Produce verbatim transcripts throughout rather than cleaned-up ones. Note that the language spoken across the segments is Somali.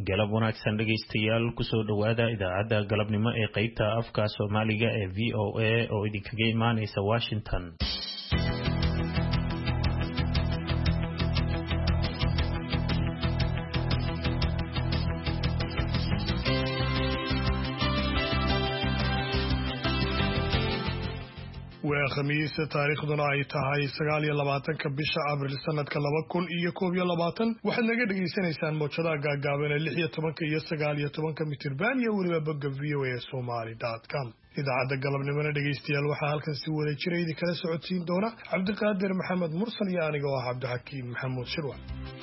galab wanaagsan dhageystayaal kusoo dhawaada idaacadda galabnimo ee qaybta afka Soomaaliga ee V O A oo idinkaga imaanaysa Washington. waa khamiis taariikhduna ay tahay sagaal iyo labaatanka bisha abriil sanadka laba kun iyo koob iyo labaatan waxaad naga dhageysanaysaan mowjadaha gaagaaban ee lix iyo tobanka iyo sagaal iyo tobanka mitirban iyo weliba bogga v o a somali dot com. idaacadda galabnimona dhegeystayaal waxaa halkan si wada jira idin kala socodsiin doona cabdiqaadir maxamed mursal iyo aniga oo ah cabdixakiim maxamuud shirwa.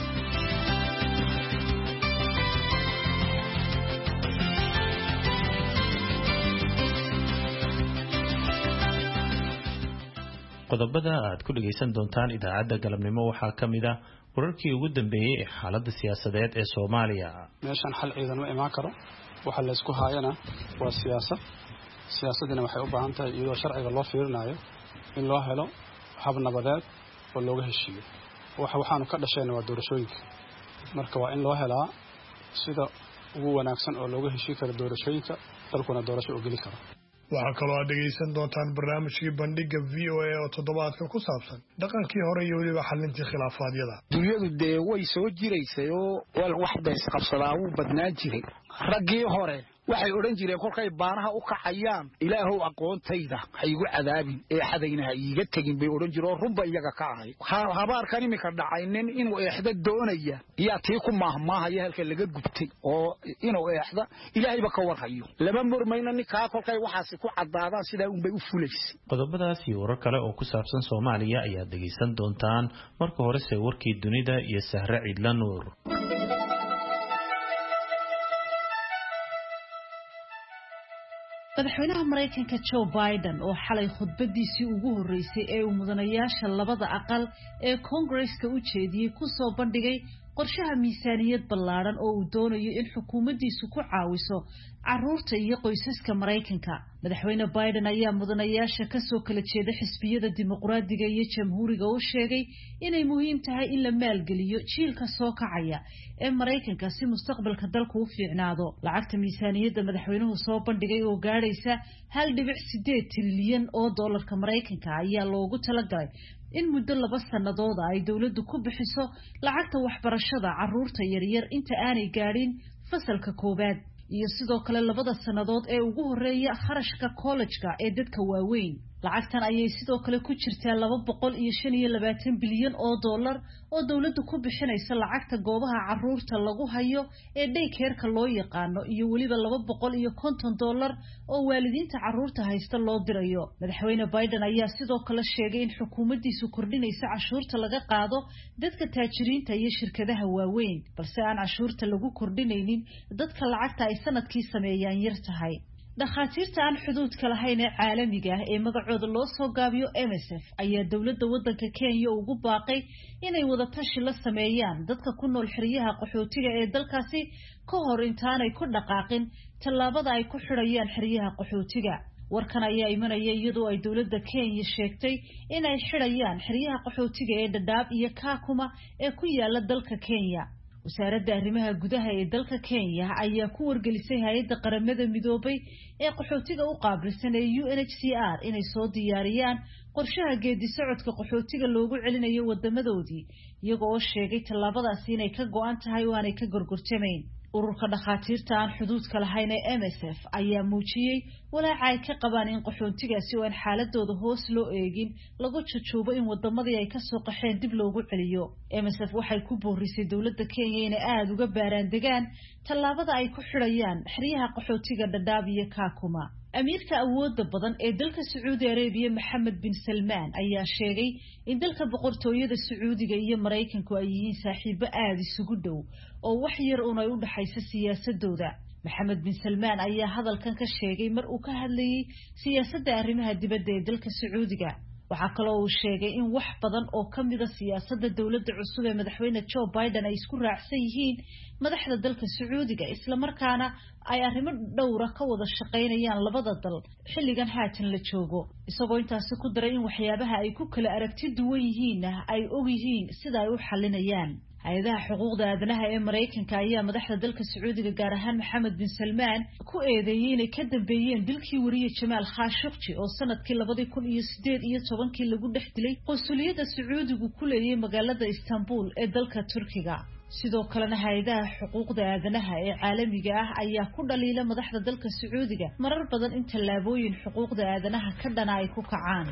qodobada aad ku dhageysan doontaan idaacadda galabnimo waxaa ka mid ah wararkii ugu dambeeyay ee xaaladda siyaasadeed ee Soomaaliya. meeshan xal ciidan ma imaan karo waxa la isku haayana waa siyaasad siyaasadina waxay u baahan tahay iyadoo sharciga loo fiirinayo in loo helo hab nabadeed oo looga heshiiyo waxa waxaanu ka dhashayna waa doorashooyinka marka waa in loo helaa sida ugu wanaagsan oo looga heshiin karo doorashooyinka dalkuna doorasho u geli karo. waxaa kaloo aad dhegaysan doontaan barnaamijkii bandhiga v o a oo toddobaadkan ku saabsan dhaqankii hore iyo weliba xalintii khilaafaadyada. dunyadu dee way soo jiraysay oo wax bays qabsadaa wuu badnaan jiray raggii hore waxay odhan jireen kolkay baanaha u kacayaan ilaahow aqoontayda ha igu cadaabin ee xadayna ha iiga tegin bay odhan jireen oo runba iyaga ka ahay habaarkan imika dhacaynin inuu eexda doonaya iyo tii ku maahmaahaya halka laga gubtay oo inuu eexda ilaahayba ka warhayo laba murmayna ninkaa kolkay waxaasi ku cadaadaan sidaa unbay u fulaysay. qodobadaas iyo warar kale oo ku saabsan Soomaaliya ayaad dhegeysan doontaan marka hore se warkii dunida iyo Sahra Ciidla Nuur. madaxweynaha Mareykanka Joe Biden oo xalay khudbadiisii ugu horeysay ee uu mudanayaasha labada aqal ee Congress-ka u jeediyay ku soo bandhigay qorshaha miisaaniyad ballaaran oo uu doonayo in xukuumaddiisu ku caawiso carruurta iyo qoysaska Mareykanka. madaxweyne Biden ayaa mudanayaasha ka soo kala jeeda xisbiyada dimuqraadiga iyo jamhuuriga u sheegay inay muhiim tahay in la maalgeliyo jiilka soo kacaya ee Mareykanka si mustaqbalka dalku u fiicnaado. lacagta miisaaniyadda madaxweynuhu soo bandhigay oo gaadhaysa hal dhibic sideed trilyan oo dollarka Mareykanka ayaa loogu talagalay in muddo laba sannadood ay dawladdu ku bixiso lacagta waxbarashada carruurta yaryar inta aanay gaadhin fasalka koowaad iyo sidoo kale labada sannadood ee ugu horeeya kharashka college-ka ee dadka waaweyn. lacagtan ayay sidoo kale ku jirtaa laba boqol iyo shan iyo labaatan bilyan oo dollar oo dawladdu ku bixinaysa lacagta goobaha carruurta lagu hayo ee daycare-ka loo yaqaano iyo weliba laba boqol iyo konton dollar oo waalidiinta carruurta haysta loo dirayo. madaxweyne Biden ayaa sidoo kale sheegay in xukuumaddiisu kordhinaysa cashuurta laga qaado dadka taajiriinta iyo shirkadaha waaweyn balse aan cashuurta lagu kordhinaynin dadka lacagta ay sanadkii sameeyaan yar tahay. dhakhaatiirta aan xuduudka lahayn ee caalamiga ah ee magacooda loo soo gaabiyo M S F ayaa dawladda waddanka Kenya ugu baaqay inay wada tashi la sameeyaan dadka ku nool xeryaha qaxootiga ee dalkaasi ka hor intaanay ku dhaqaaqin tallaabada ay ku xidhayaan xeryaha qaxootiga. warkan ayaa imanaya iyadoo ay dawladda Kenya sheegtay inay xidhayaan xeryaha qaxootiga ee Dadaab iyo Kakuma ee ku yaala dalka Kenya. wasaaradda arrimaha gudaha ee dalka Kenya ayaa ku wargelisay hay'adda qaramada midoobay ee qaxootiga u qaabilsan ee U N H C R inay soo diyaariyaan qorshaha geedi socodka qaxootiga loogu celinayo wadamadoodii iyagoo oo sheegay tallaabadaasi inay ka go'an tahay oo aanay ka gorgortamayn. ururka dhakhaatiirta aan xuduudka lahayn ee M S F ayaa muujiyay walaaca ay ka qabaan in qaxootigaasi oo aan xaaladooda hoos loo eegin lagu jujuubo in wadamadii ay ka soo qaxeen dib loogu celiyo. M S F waxay ku boorisay dawladda Kenya inay aad uga baaraan degaan tallaabada ay ku xidhayaan xeryaha qaxootiga Dadaab iyo Kakuma. amiirka awoodda badan ee dalka Sacuudi Arabia Mohammed bin Salman ayaa sheegay in dalka boqortooyada Sacuudiga iyo Mareykanku ay yihiin saaxiibo aad isugu dhow oo wax yar uun ay u dhaxayso siyaasadooda. Mohammed bin Salman ayaa hadalkan ka sheegay mar uu ka hadlayay siyaasadda arrimaha dibadda ee dalka Sacuudiga. waxaa kaloo uu sheegay in wax badan oo ka mid ah siyaasadda dawladda cusub ee madaxweyne Joe Biden ay isku raacsan yihiin madaxda dalka Sacuudiga isla markaana ay arrimo dhowr ah ka wada shaqeynayaan labada dal xilligan haatan la joogo isagoo intaas ku daray in waxyaabaha ay ku kala aragti duwan yihiin ay og yihiin sida ay u xalinayaan. hay-adaha xuquuqda aadanaha ee Mareykanka ayaa madaxda dalka Sacuudiga gaar ahaan Maxamed bin Salmaan ku eedeeyay inay ka dambeeyeen dilkii wariye Jamaal Khashoggi oo sanadkii laba kun iyo siddeed iyo toban lagu dhex dilay qunsuliyadda Sacuudigu ku leeyahay magaalada Istanbul ee dalka Turkiga. sidoo kalena hay'adaha xuquuqda aadanaha ee caalamiga ah ayaa ku dhaliila madaxda dalka Sacuudiga marar badan in tallaabooyin xuquuqda aadanaha ka dhana ay ku kacaan.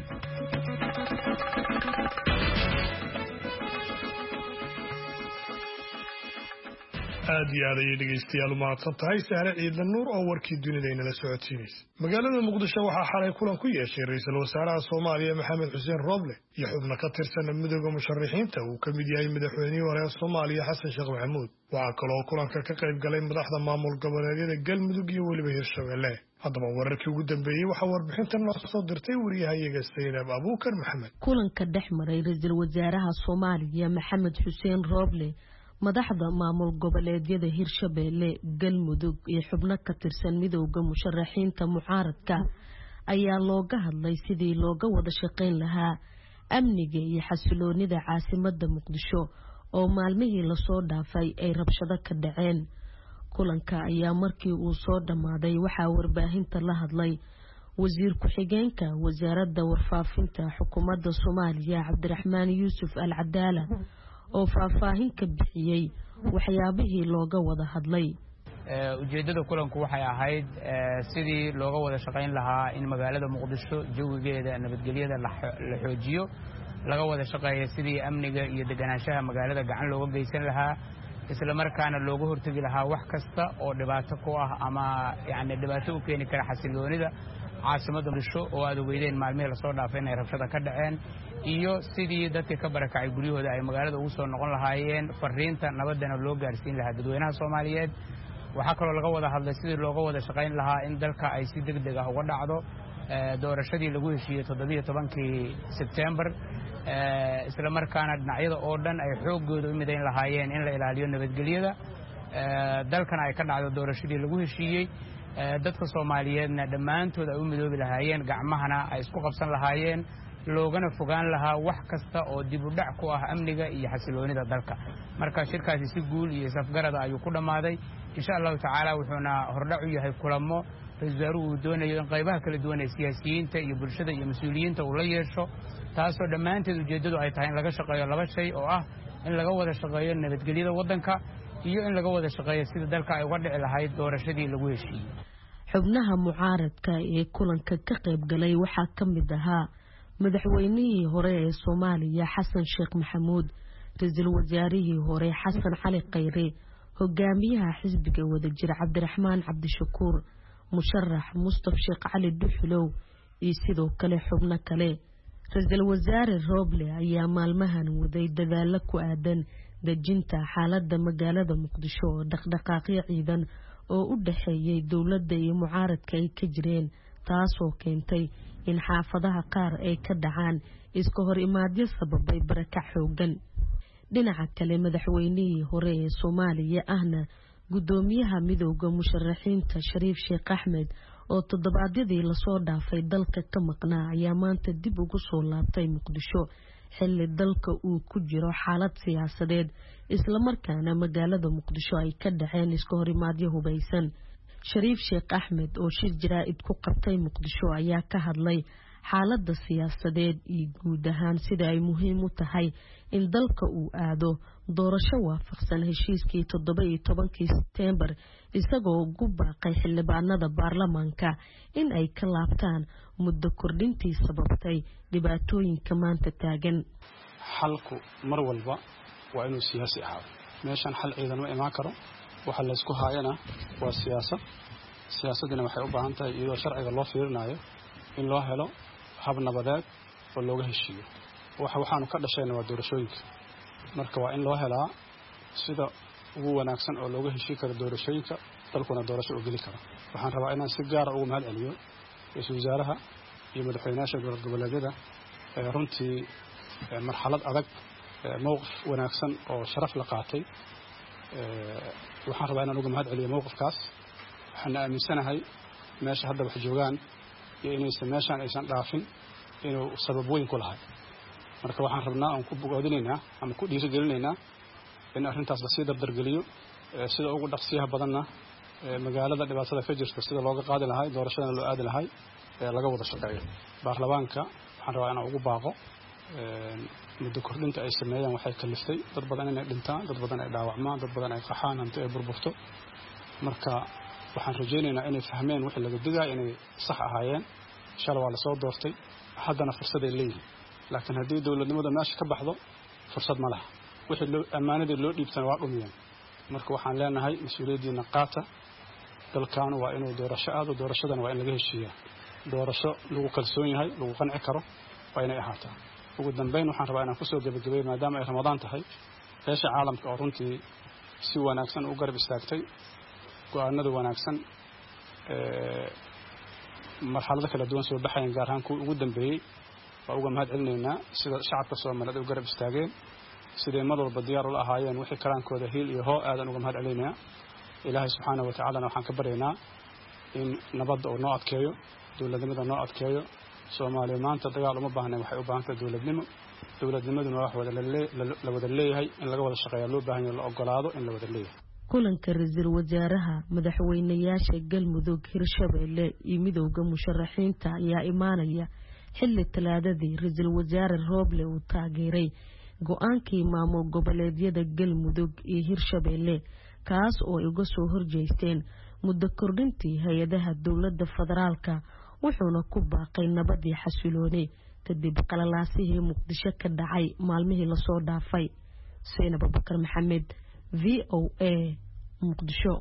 aad iyo aad ayay dhegaystayaal u mahadsan tahay Sahre Ciidan Nuur oo warkii dunida inala socodsiinaysa. magaalada Muqdisho waxaa xalay kulan ku yeeshay ra'iisul wasaaraha Soomaaliya Maxamed Xuseen Roble iyo xubno ka tirsan midowga musharaxiinta uu ka mid yahay madaxweynihii hore ee Soomaaliya Xasan Sheekh Maxamuud. waxaa kaloo kulanka ka qayb galay madaxda maamul goboleedyada Galmudug iyo weliba Hirshabelle. haddaba wararkii ugu dambeeyay waxaa warbixintan noo soo dirtay wariyahayaga Saynab Abuukar Maxamed. kulanka dhex maray ra'iisul wasaaraha Soomaaliya Maxamed Xuseen Roble madaxda maamul goboleedyada Hirshabelle, Galmudug iyo xubno ka tirsan midowga musharaxiinta mucaaradka ayaa looga hadlay sidii looga wada shaqeyn lahaa amniga iyo xasiloonida caasimadda Muqdisho oo maalmihii la soo dhaafay ay rabshado ka dhaceen. kulanka ayaa markii uu soo dhamaaday waxaa warbaahinta la hadlay wasiir ku-xigeenka wasaaradda warfaafinta xukuumadda Soomaaliya Cabdiraxmaan Yuusuf Al Cadaala oo faahfaahin ka bixiyay waxyaabihii looga wada hadlay. ujeedada kulanku waxay ahayd sidii looga wada shaqeyn lahaa in magaalada Muqdisho jawigeeda nabadgelyada la xoojiyo, laga wada shaqeeyo sidii amniga iyo deganaanshaha magaalada gacan looga geysan lahaa, isla markaana looga hortagi lahaa wax kasta oo dhibaato ku ah ama yaani dhibaato u keeni kara xasiloonida caasimadda Muqdisho oo aad weydeen maalmihii la soo dhaafay inay rabshado ka dhaceen, iyo sidii dadka ka barakacay guryahooda ay magaalada ugu soo noqon lahaayeen, fariinta nabadana loo gaarsiin lahaa dadweynaha Soomaaliyeed. waxaa kaloo laga wada hadlay sidii looga wada shaqeyn lahaa in dalka ay si degdeg ah uga dhacdo doorashadii lagu heshiiyey toddoba iyo tobankii September, isla markaana dhinacyada oo dhan ay xoogooda u midayn lahaayeen in la ilaaliyo nabadgelyada dalkana ay ka dhacdo doorashadii lagu heshiiyey, dadka Soomaaliyeedna dhammaantood ay u midoobi lahaayeen, gacmahana ay isku qabsan lahaayeen, loogana fogaan lahaa wax kasta oo dib u dhac ku ah amniga iyo xasiloonida dalka. marka shirkaasi si guul iyo safgarada ayuu ku dhamaaday. insha Allah tacaala wuxuuna hordhac u yahay kulamo ra'iisul wasaaruhu uu doonayo in qaybaha kala duwan ee siyaasiyiinta iyo bulshada iyo mas'uuliyiinta uu la yeesho, taasoo dhammaanteed ujeedadu ay tahay in laga shaqeeyo laba shay oo ah in laga wada shaqeeyo nabadgelyada waddanka iyo in laga wada shaqeeyo sida dalka ay uga dhici lahayd doorashadii lagu heshiiyey. xubnaha mucaaradka ee kulanka ka qayb galay waxaa ka mid ahaa madaxweynihii hore ee Soomaaliya Xasan Sheekh Maxamuud, ra'iisul wasaarihii hore Xasan Cali Khayre, hogaamiyaha xisbiga wadajir Cabdiraxmaan Cabdishakuur, musharax Mustafa Sheekh Cali Duxulow iyo sidoo kale xubno kale. ra'iisul wasaare Roble ayaa maalmahan waday dadaalo ku aadan dejinta xaaladda magaalada Muqdisho oo dhaqdhaqaaqyo ciidan oo u dhaxeeyay dawladda iyo mucaaradka ay ka jireen, taasoo keentay in xaafadaha qaar ay ka dhacaan iska hor imaadyo sababay barakac xoogan. dhinaca kale madaxweynihii hore ee Soomaaliya ahna gudoomiyaha midowga musharaxiinta Shariif Sheekh Axmed oo toddobaadyadii la soo dhaafay dalka ka maqnaa ayaa maanta dib ugu soo laabtay Muqdisho xilli dalka uu ku jiro xaalad siyaasadeed, isla markaana magaalada Muqdisho ay ka dhaceen iska hor imaadyo hubaysan. Shariif Sheekh Axmed oo shir jaraa'id ku qabtay Muqdisho ayaa ka hadlay xaaladda siyaasadeed iyo guud ahaan sida ay muhiim u tahay in dalka uu aado doorasho waafaqsan heshiiskii toddoba iyo tobankii September, isagoo ugu baaqay xildhibaanada baarlamaanka in ay ka laabtaan muddo kordhintii sababtay dhibaatooyinka maanta taagan. xalku mar walba waa inuu siyaasi ahaado. meeshan xal ciidan ma imaan karo, waxa la isku haayana waa siyaasad. siyaasadina waxay u baahan tahay iyadoo sharciga loo fiirinayo in loo helo hab nabadeed oo looga heshiiyo. waxa waxaanu ka dhashayna waa doorashooyinka, marka waa in loo helaa sida ugu wanaagsan oo looga heshii karo doorashooyinka, dalkuna doorasho u geli karo. waxaan rabaa inaan si gaar ah ugu mahad celiyo ra'iisul wasaaraha iyo madaxweynaha dowlad goboleedyada ee runtii marxalad adag mowqif wanaagsan oo sharaf la qaatay. waxaan rabaa inaan ugu mahad celiyo mowqifkaas. waxaan aaminsanahay meesha hadda wax joogaan iyo inaysan meeshaan aysan dhaafin inuu sabab weyn ku lahay. marka waxaan rabnaa aan ku bogaadinaynaa ama ku dhiirigelinaynaa in arrintaas la sii dardargeliyo sida ugu dhaqsiyaha badanna magaalada dhibaatada ka jirta sida looga qaadi lahay doorashadana loo aadi lahay laga wada shaqeeyo baarlamaanka waxaan rabaa inaan ugu baaqo muddo kordhinta ay sameeyaan waxay kaliftay dad badan inay dhintaan dad badan ay dhaawacmaan dad badan ay qaxaan hanti ay burburto marka waxaan rajaynaynaa inay fahmeen wixii laga digaay inay sax ahaayeen shalay waa la soo doortay haddana fursad ay leeyihiin laakiin haddii dowladnimada meesha ka baxdo fursad ma laha wixii loo ammaanadii loo dhiibtana waa dhumiyeen marka waxaan leenahay mas-uuliyaddiina qaata dalkan waa inuu doorasho aado doorashadana waa in laga heshiiyaa doorasho lagu kalsoon yahay lagu qanci karo waa inay ahaataa ugu dambeyn waxaan rabaa inaan kusoo gebagabeeyo maadaama ay ramadaan tahay beesha caalamka oo runtii si wanaagsan u garab istaagtay go-aanada wanaagsan marxalado kala duwan soo baxayan gaar ahaan kuwii ugu dambeeyey waa uga mahad celinaynaa sida shacabka soomaaliyeed ay u garab istaageen siday mar walba diyaar ula ahaayeen wixii karaankooda hiil iyo hoo aadan uga mahad celinaynaa ilaahay subxaana wa tacaalana waxaan ka baryaynaa in nabadda uu noo adkeeyo dowladnimada noo adkeeyo soomaaliya maanta dagaal uma baahnayn waxay u baahan tahay dowladnimo dowladnimaduna waa wax wada la wada leeyahay in laga wada shaqeeya loo baahan yahay la ogolaado in la wada leeyahay kulanka ra-iisul wasaaraha madaxweynayaasha galmudug hirshabeelle iyo midowda musharaxiinta ayaa imaanaya xilli talaadadii ra-iisul wasaare rooble uu taageeray go-aankii maamul goboleedyada galmudug iyo hirshabeelle kaas oo ay uga soo horjeesteen muddo kordhintii hay-adaha dowladda federaalka wuxuuna ku baaqay nabadii xasiloonay kadib qalalaasihii muqdisho ka dhacay maalmihii lasoo dhaafay. Seynab Abubakar Maxamed, V O A, Muqdisho.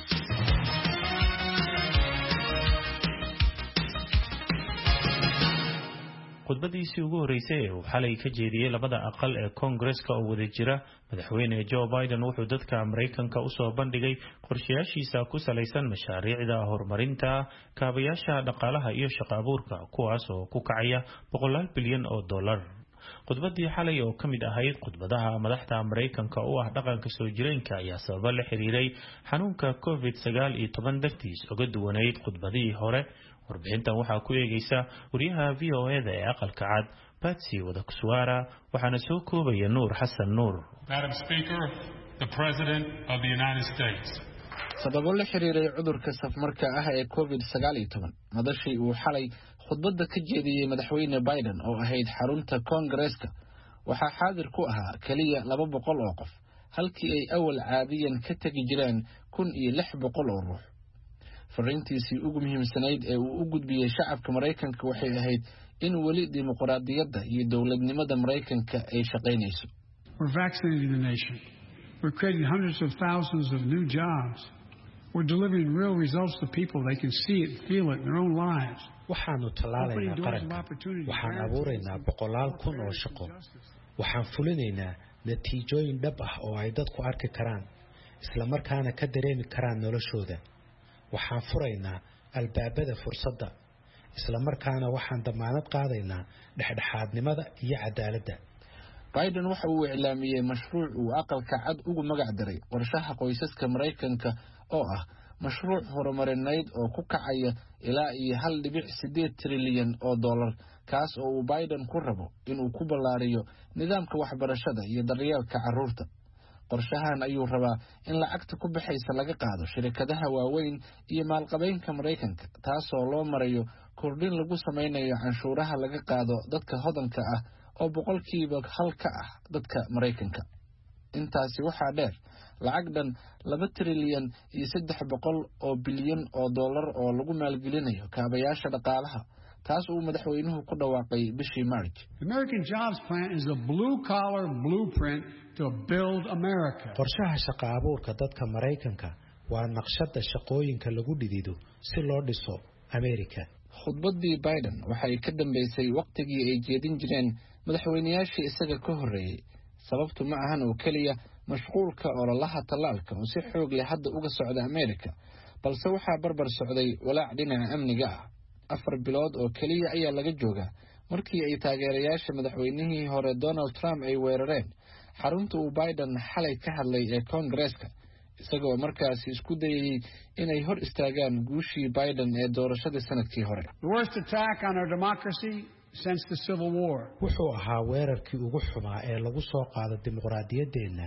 khudbadiisii ugu horeysay ee uu xalay ka jeediyey labada aqal ee Koongareeska oo wada jira madaxweyne Joe Biden wuxuu dadka Mareykanka u soo bandhigay qorshayaashiisa ku salaysan mashaariicda horumarinta kaabayaasha dhaqaalaha iyo shaqo abuurka kuwaas oo ku kacaya boqolaal bilyan oo dollar. khudbadii xalay oo kamid ahayd khudbadaha madaxda Mareykanka oo ah dhaqanka soo jireenka ayaa sabab la xiriiray xanuunka covid sagaal iyo toban dartiis uga duwaneyd khudbadii hore. warbixintan waxaa ku eegaysa wariyaha V O A da ee aqalka cad Patsy Wadakuswara waxaana soo koobaya Nuur Xasan Nuur. Madam Speaker, the President of the United States. sababo la xiriiray cudurka safmarka ah ee covid sagaal iyo toban madashii uu xalay khudbadda ka jeediyey madaxweyne Biden oo ahayd xarunta Koongareeska waxaa xaadir ku ahaa kaliya laba boqol oo qof halkii ay awal caadiyan ka tagi jireen kun iyo lix boqol oo ruux. fariintiisii ugu muhiimsanayd ee uu u gudbiyey shacabka Mareykanka waxay ahayd in weli dimuqraadiyadda iyo dowladnimada Mareykanka ay shaqaynayso. We're vaccinating the nation. We're creating hundreds of thousands of new jobs. We're delivering real results to people. They can see it, feel it in their own lives. waxaanu tallaalaynaa qaranka waxaan abuuraynaa boqolaal kun oo shaqo waxaan fulinaynaa natiijooyin dhab ah oo ay dadku arki karaan isla markaana ka dareemi karaan noloshooda. waxaan furaynaa albaabada fursadda isla markaana waxaan damaanad qaadaynaa dhexdhexaadnimada iyo cadaaladda. Biden waxa uu iclaamiyey mashruuc uu aqalka cad ugu magac daray qorshaha qoysaska Mareykanka oo ah mashruuc horumarineed oo ku kacaya ilaa iyo hal dhibic sideed trilyan oo dollar kaas oo uu Biden ku rabo inuu ku ballaariyo nidaamka waxbarashada iyo daryeelka carruurta. qorshahan ayuu rabaa in lacagta ku baxaysa laga qaado shirkadaha waaweyn iyo maalqabeynka Mareykanka taasoo loo marayo kordhin lagu sameynayo canshuuraha laga qaado dadka hodanka ah oo boqolkiiba hal ka ah dadka Mareykanka. intaasi waxaa dheer lacag dhan laba trilyan iyo saddex boqol oo bilyan oo dollar oo lagu maalgelinayo kaabayaasha dhaqaalaha taas uu madaxweynuhu ku dhawaaqay bishii March. The American Jobs Plan is a blue collar blueprint to build America. qorshaha shaqo abuurka dadka Mareykanka waa naqshadda shaqooyinka lagu dhidido si loo dhiso America. khudbadii Biden waxay ka dambeysay waqtigii ay jeedin jireen madaxweynayaashii isaga ka horeeyay. sababtu ma ahan oo kaliya mashquulka ololaha talaalka oo si xoog leh hadda uga socda America balse waxaa barbar socday walaac dhinaca amniga ah. afar bilood oo kaliya ayaa laga joogaa markii ay taageerayaasha madaxweynihii hore Donald Trump ay weerareen xarunta uu Biden xalay ka hadlay ee Koongareeska isagoo markaasi isku dayay inay hor istaagaan guushii Biden ee doorashadii sanadkii hore. The worst attack on our democracy since the Civil War. wuxuu ahaa weerarkii ugu xumaa ee lagu soo qaado dimuqraadiyadeena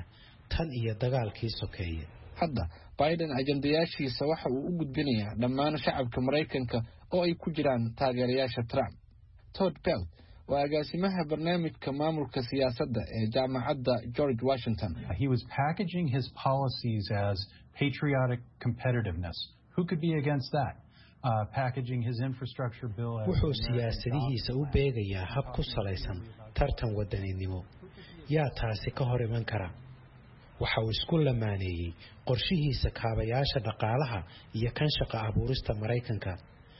tan iyo dagaalkii sokeeye. hadda Biden ajandayaashiisa waxa uu u gudbinayaa dhammaan shacabka Mareykanka oo ay ku jiraan taageerayaasha Trump. Todd Belt waa agaasimaha barnaamijka maamulka siyaasadda ee jaamacadda George Washington. He was packaging his policies as patriotic competitiveness. Who could be against that? Uh, packaging his infrastructure bill as wuxuu siyaasadihiisa u beegayaa hab ku salaysan tartan wadaninimo. yaa taasi ka hor iman kara? waxa uu isku lamaaneeyay qorshihiisa kaabayaasha dhaqaalaha iyo kan shaqo abuurista Mareykanka,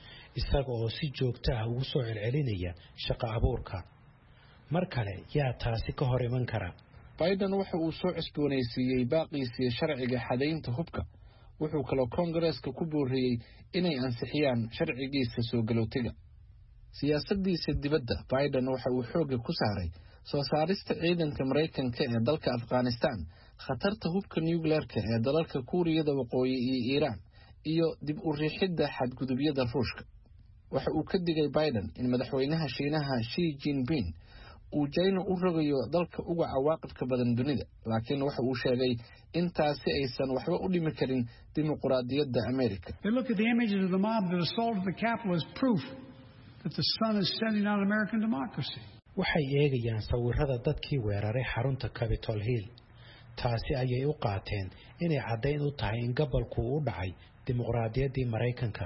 isaga oo si joogto ah ugu soo celcelinaya shaqo abuurka. mar kale yaa taasi ka hor iman kara? Biden waxa uu soo cusboonaysiiyay baaqiisa sharciga xadaynta hubka. wuxuu kaloo Congress-ka ku booriyay inay ansixiyaan sharcigiisa soo galootiga. Siyaasadiisa dibadda, Biden waxa uu xoog ku saaray soo saarista ciidanka Mareykanka ee dalka Afghanistan, khatarta hubka nuclear-ka ee dalalka Kuuriyada Waqooyi iyo Iiraan, iyo dib u riixidda xadgudubyada Ruushka. waxa uu ka digay Biden in madaxweynaha Shiinaha Xi Jinping uu China u rogayo dalka uga cawaaqibka badan dunida, laakiin waxa uu sheegay in taasi aysan waxba u dhimi karin dimuqraadiyadda Amerika. They look at the images of the mob that assaulted the Capitol as proof that the sun is setting on American democracy. waxay eegayaan sawirada dadkii weeraray xarunta Capitol Hill. taasi ayay u qaateen inay caddayn u tahay in gobolku u dhacay dimuqraadiyaddii Mareykanka,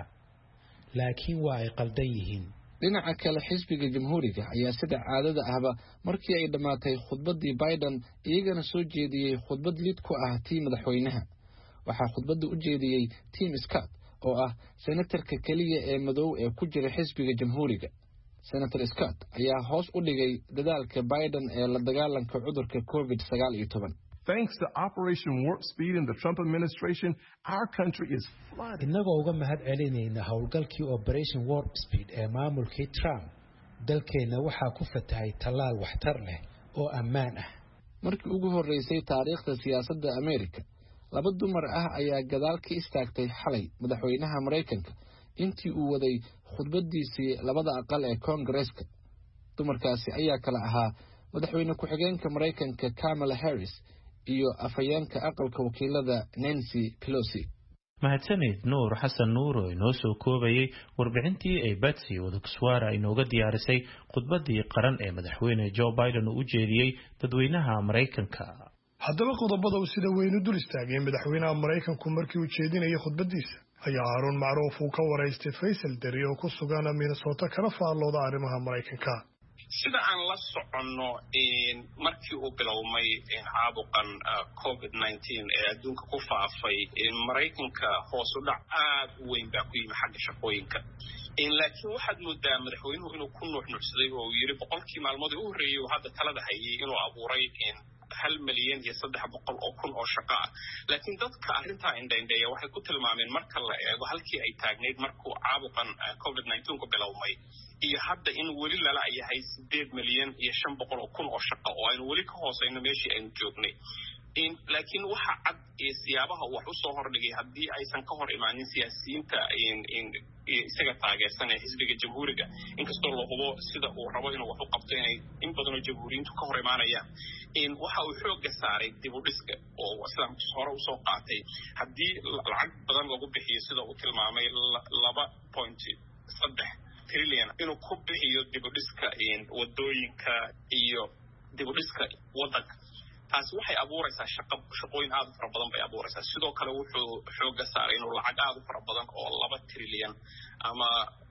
laakiin waa ay qaldan yihiin. dhinaca kale, xisbiga jamhuuriga ayaa sida caadada ahba markii ay dhamaatay khudbadii Biden iyagana soo jeediyay khudbad lid ku ah tii madaxweynaha. waxaa khudbadda u jeediyay Tim Scott oo ah senatarka kaliya ee madow ee ku jira xisbiga jamhuuriga. Senator Scott ayaa hoos u dhigay dadaalka Biden ee la dagaalanka cudurka COVID sagaal iyo toban. Thanks to Operation Warp Speed in the Trump administration, our country is flooded. Inagoo uga mahad celinayna howlgalkii Operation Warp Speed ee maamulkii Trump, dalkeena waxaa ku fatahay tallaal waxtar leh oo ammaan ah. Markii ugu horeysay taariikhda siyaasadda Amerika, laba dumar ah ayaa gadaal ka istaagtay xalay madaxweynaha Mareykanka intii uu waday khudbadiisii labada aqal ee Congress-ka. dumarkaasi ayaa kala ahaa madaxweyne ku-xigeenka Mareykanka Kamala Harris iyo afhayeenka aqalka wakiilada Nancy Pelosi. mahadsanid Nuur Xasan Nuur oo inoo soo koobayay warbixintii ay Betsy Wadakswara inooga diyaarisay khudbadii qaran ee madaxweyne Joe Biden uu u jeediyay dadweynaha Mareykanka. haddaba qodobada uu sida weyn u dul istaagay madaxweynaha Mareykanku markii uu jeedinayay khudbadiisa ayaa Aaron Macruuf uu ka waraystay Faisal Dari oo ku sugan Minnesota kana faallooda arrimaha Mareykanka. sida aan la soconno in markii uu bilowmay in caabuqan COVID nineteen ee adduunka ku faafay in Mareykanka hoos u dhac aad u weyn baa ku yimid xagga shaqooyinka. in laakiin waxaad moodaa madaxweynuhu inuu ku nuuxnuuxsaday oo yiri boqolkii maalmood u horeeyay uu hadda talada hayay inuu abuuray in hal milyan iyo saddex boqol oo kun oo shaqo ah. laakiin dadka arrintaa indhaindheeya waxay ku tilmaameen marka la eego halkii ay taagneyd markuu caabuqan COVID nineteen ku bilowmay iyo hadda in weli lala yahay sideed milyan iyo shan boqol oo kun oo shaqo oo aynu weli ka hooseyno meeshii aynu joognay. in laakiin waxa cad ee siyaabaha wax u soo hordhigay haddii aysan ka hor imaanin siyaasiyiinta in in isaga taageersan ee xisbiga jamhuuriga, inkastoo la hubo sida uu rabo inuu wax u qabto inay in badan oo jamhuuriyiintu ka hor imaanayaan. in waxa uu xoogga saaray dib u dhiska oo islaan hore usoo qaatay haddii lacag badan lagu bixiyo sida uu tilmaamay laba point saddex trilyan inuu ku bixiyo dib u dhiska wadooyinka iyo dib u dhiska wadanka. taasi waxay abuuraysaa shaqo shaqooyin aad u fara badan bay abuuraysaa. sidoo kale wuxuu xoogga saaray inuu lacag aad u fara badan oo laba trilyan ama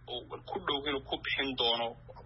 ku dhow inuu ku bixin doono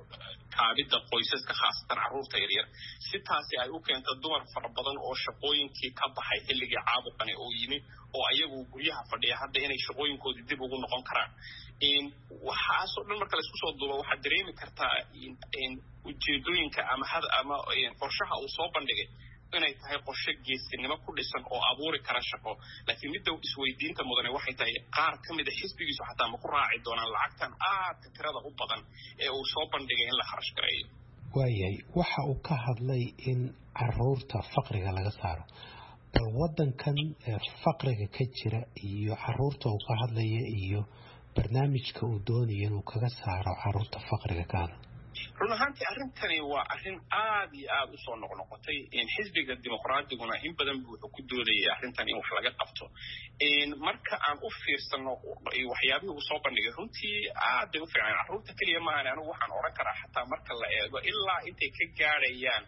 kaabida qoysaska khaasatan carruurta yaryar, si taasi ay u keento dumar fara badan oo shaqooyinkii ka baxay xilligii caabuqani oo yimi oo ayagu guryaha fadhiya hadda inay shaqooyinkoodii dib ugu noqon karaan. in waxaasoo dhan marka laisku soo duubo waxaad dareemi kartaa in ujeedooyinka ama ama qorshaha uu soo bandhigay inay tahay qorshe geesinimo ku dhisan oo abuuri kara shaqo. laakiin midda isweydiinta mudane waxay tahay qaar ka mid a xisbigiisu xataa ma ku raaci doonaan lacagtan aadka tirada u badan ee uu soo bandhigay in la kharash gareeyo. waayahay waxa uu ka hadlay in caruurta faqriga laga saaro. bal wadankan faqriga ka jira iyo caruurta uu ka hadlaya iyo barnaamijka uu doonayo inuu kaga saaro caruurta faqriga ka hadla. run ahaantii arrintani waa arrin aad iyo aad u soo noqnoqotay xisbiga dimuqraadiguna in badan buu wuxuu ku doodayay arrintan in wax laga qabto marka aan u fiirsano waxyaabihii uu soo bandhigay runtii aad bay u fiicnaan carruurta keliya maahan anigu waxaan oran karaa xataa marka la eego ilaa intay ka gaadhayaan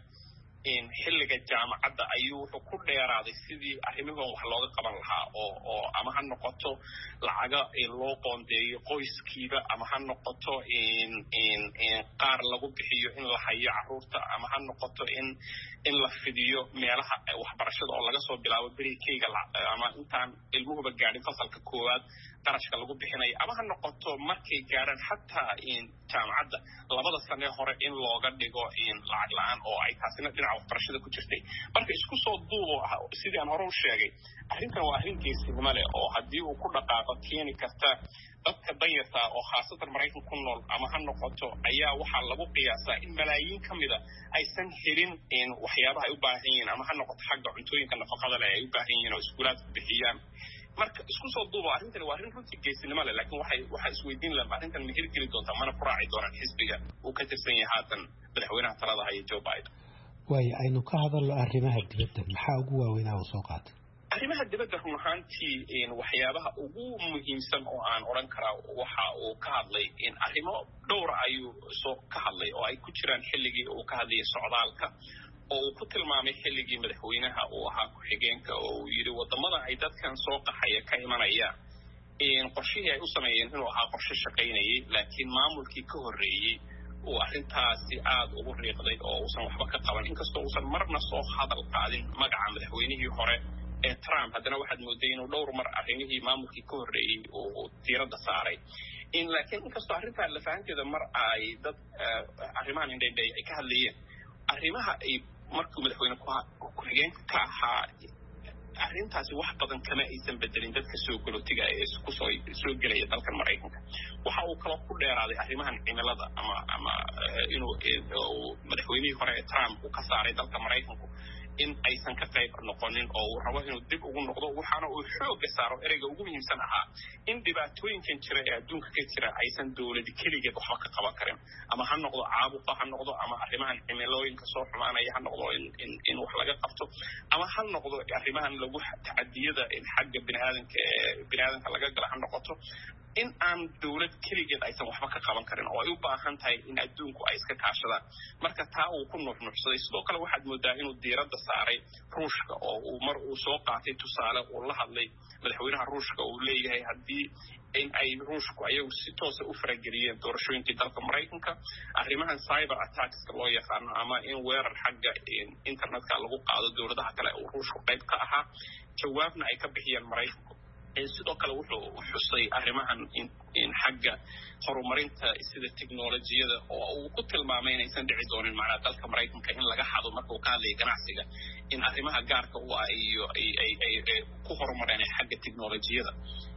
xilliga jaamacadda ayuu wuxuu ku dheeraaday sidii arrimahan wax looga qaban lahaa oo oo ama ha noqoto lacaga loo qoondeeyo qoyskiiba ama ha noqoto in in qaar lagu bixiyo in la hayo carruurta ama ha noqoto in in la fidiyo meelaha waxbarashada oo laga soo bilaabo berikeyga ama intaan ilmuhuba gaadhin fasalka koowaad qarashka lagu bixinayo ama ha noqoto markay gaadhaan xataa jaamacadda labada sane hore in looga dhigo lacag la-aan oo ay taasina dhinaca waxbarashada ku jirtay marka isku soo duubo sidii aan hore u sheegay arrintan waa arrin geesinimo leh oo haddii uu ku dhaqaaqo keeni karta dadka danyarta oo khaasatan maraykan ku nool ama ha noqoto ayaa waxaa lagu qiyaasaa in malaayiin ka mida aysan helin waxyaabaha ay u baahan yihiin ama ha noqoto xagga cuntooyinka nafaqada leh ay u baahan yihiin oo iskuulaadku bixiyaan marka isku soo duubo arrintani waa arrin runtii geesinimo leh laakiin waxay waxaa isweydiin lahaa arrintan ma hirgeli doontaa mana ku raaci doonaan xisbiga uu ka tirsan yahay haatan madaxweynaha talada haya Joe Biden waayo aynu ka hadalno arrimaha dibadda maxaa ugu waaweynaa uu soo qaatay arrimaha dibadda run ahaantii waxyaabaha ugu muhiimsan oo aan odhan karaa waxa uu ka hadlay arrimo dhowra ayuu soo ka hadlay oo ay ku jiraan xilligii uu ka hadlayay socdaalka oo uu ku tilmaamay xilligii madaxweynaha uu ahaa ku-xigeenka oo uu yidhi waddamada ay dadkan soo qaxaya ka imanayaan qorshihii ay u sameeyeen inuu ahaa qorshe shaqaynayay laakiin maamulkii ka horreeyey uu arrintaasi aad ugu riiqday oo uusan waxba ka qaban inkastoo uusan marna soo hadal qaadin magaca madaxweynihii hore ee Trump haddana waxaad mooday inuu dhowr mar arrimihii maamulkii ka horreeyey uu diiradda saaray in laakiin inkastoo arrintaa la fahanteeda mar ay dad arrimahan indhaydhay ay ka hadlayeen arrimaha ay markuu madaxweyne ku-xigeenka ka ahaa arrintaasi wax badan kama aysan bedelin dadka soo galootiga ee isku soo soo gelaya dalkan Maraykanka waxa uu kala ku dheeraaday arrimahan cimilada ama ama inuu madaxweynihii hore Trump uu ka saaray dalka Maraykanka in aysan ka qayb noqonin oo uu rabo inuu dib ugu noqdo waxaana uu xooga saaro ereyga ugu muhiimsan ahaa in dhibaatooyinkan jira ee adduunka ka jira aysan dowlad keligeed waxba ka qaban karin ama ha noqdo caabuqa ha noqdo ama arrimahan cimilooyinka soo xumaanaya ha noqdo in in in wax laga qabto ama ha noqdo arrimahan lagu tacadiyada in xagga bini'aadanka ee bini'aadanka laga gala ha noqoto in aan dowlad keligeed aysan waxba ka qaban karin oo ay u baahan tahay in adduunku ay iska kaashadaan marka taa uu ku nuuxnuuxsaday sidoo kale waxaad moodaa inuu diiradda saaray ruushka oo uu mar uu soo qaatay tusaale uu la hadlay madaxweynaha ruushka uu leeyahay haddii in ay ruushku ayagu si toosa u farageliyeen doorashooyinkii dalka Maraykanka arrimahan cyber attackska loo yaqaano ama in weerar xagga internetka lagu qaado dowladaha kale uu ruushku qayb ka ahaa jawaabna ay ka bixiyeen Maraykanku sidoo kale wuxuu xusay arrimahan in xagga horumarinta sida teknolojiyada oo uu ku tilmaamay inaysan dhici doonin macnaha dalka Maraykanka in laga xado marka uu ka hadlayay ganacsiga in arrimaha gaarka u ah iyo ay ay ay ku horumareen xagga teknolojiyada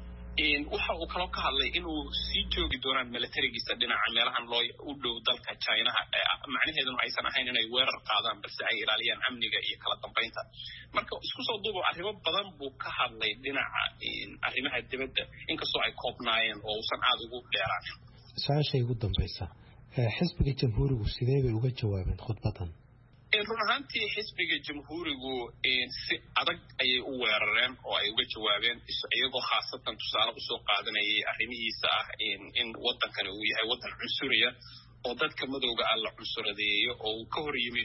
in waxa uu kala ka hadlay inuu sii joogi doonaan militarigiisa dhinaca meelahan loo u dhow dalka China macnaheedu aysan ahayn inay weerar qaadaan balse ay ilaaliyaan amniga iyo kala dambeynta marka isku soo duubo arrimo badan buu ka hadlay dhinaca arrimaha dibadda inkastoo ay koobnaayeen oo uusan aad ugu dheeraan su-aasha ugu dambaysa xisbiga jamhuurigu sidee bay uga jawaabeen khudbadan run ahaantii xisbiga jamhuurigu si adag ayay u weerareen oo ay uga jawaabeen iyagoo khaasatan tusaale usoo qaadanayay arrimihiisa ah in waddankani uu yahay waddan cunsuriya oo dadka madowga ah la cunsuradeeyo oo uu ka hor yimid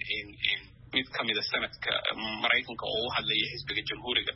mid ka mida sanadka Maraykanka oo u hadlayay xisbiga jamhuuriga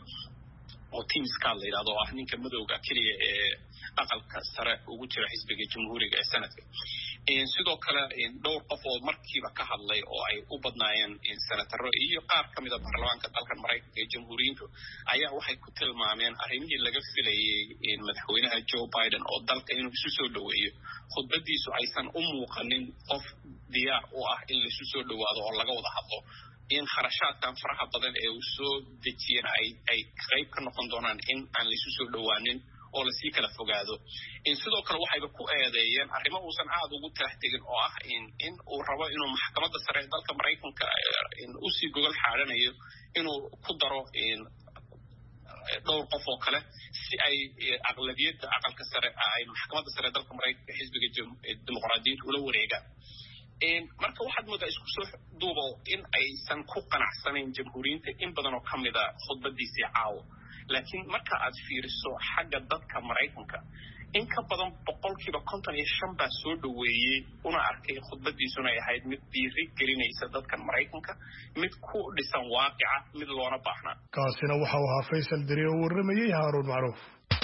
oo Tim Scott la yiraahdo ah ninka madowga kaliya ee aqalka sare ugu jira xisbiga jamhuuriga ee sanadka sidoo kale dhowr qof oo markiiba ka hadlay oo ay u badnaayeen senataro iyo qaar ka mid ah baarlamaanka dalka Maraykanka ee jamhuuriyiintu ayaa waxay ku tilmaameen arrimihii laga filayay madaxweynaha Joe Biden oo dalka inuu isu soo dhaweeyo khudbadiisu aysan u muuqanin qof diyaar u ah in la isu soo dhawaado oo laga wada hadlo in kharashaadkan faraha badan ee uu soo dejiyeen ay ay qayb ka noqon doonaan in aan la isu soo dhawaanin oo la sii kala fogaado in sidoo kale waxayba ku eedeeyeen arrimo uusan aad ugu talax tegin oo ah in in uu rabo inuu maxkamadda sare ee dalka Maraykanka in uu sii gogol xaadanayo inuu ku daro in dhowr qof oo kale si ay aqlabiyadda aqalka sare ay maxkamadda sare ee dalka Maraykanka xisbiga dimuqraadiyiinta ula wareegaan marka waxaad moodaa isku soo duubo in aysan ku qanacsanayn jamhuuriyiinta in badan oo ka mida khudbadiisii caawo laakiin marka aad fiiriso xagga dadka Maraykanka in ka badan boqolkiiba konton iyo shan baa soo dhaweeyay una arkay khudbadiisuna ay ahayd mid dhiiri gelinaysa dadka Maraykanka mid ku dhisan waaqica mid loona baahnaa kaasina waxa uu ahaa Faysal Diri oo warramayay Haaruun Macruuf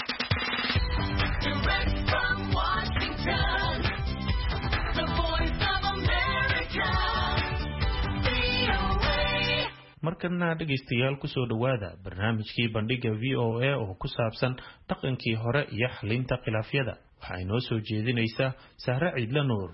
markana dhageystayaal ku soo dhawaada barnaamijkii bandhiga V O A oo ku saabsan dhaqankii hore iyo xalinta khilaafyada waxa inoo soo jeedinaysa Sahra Ciidla Nuur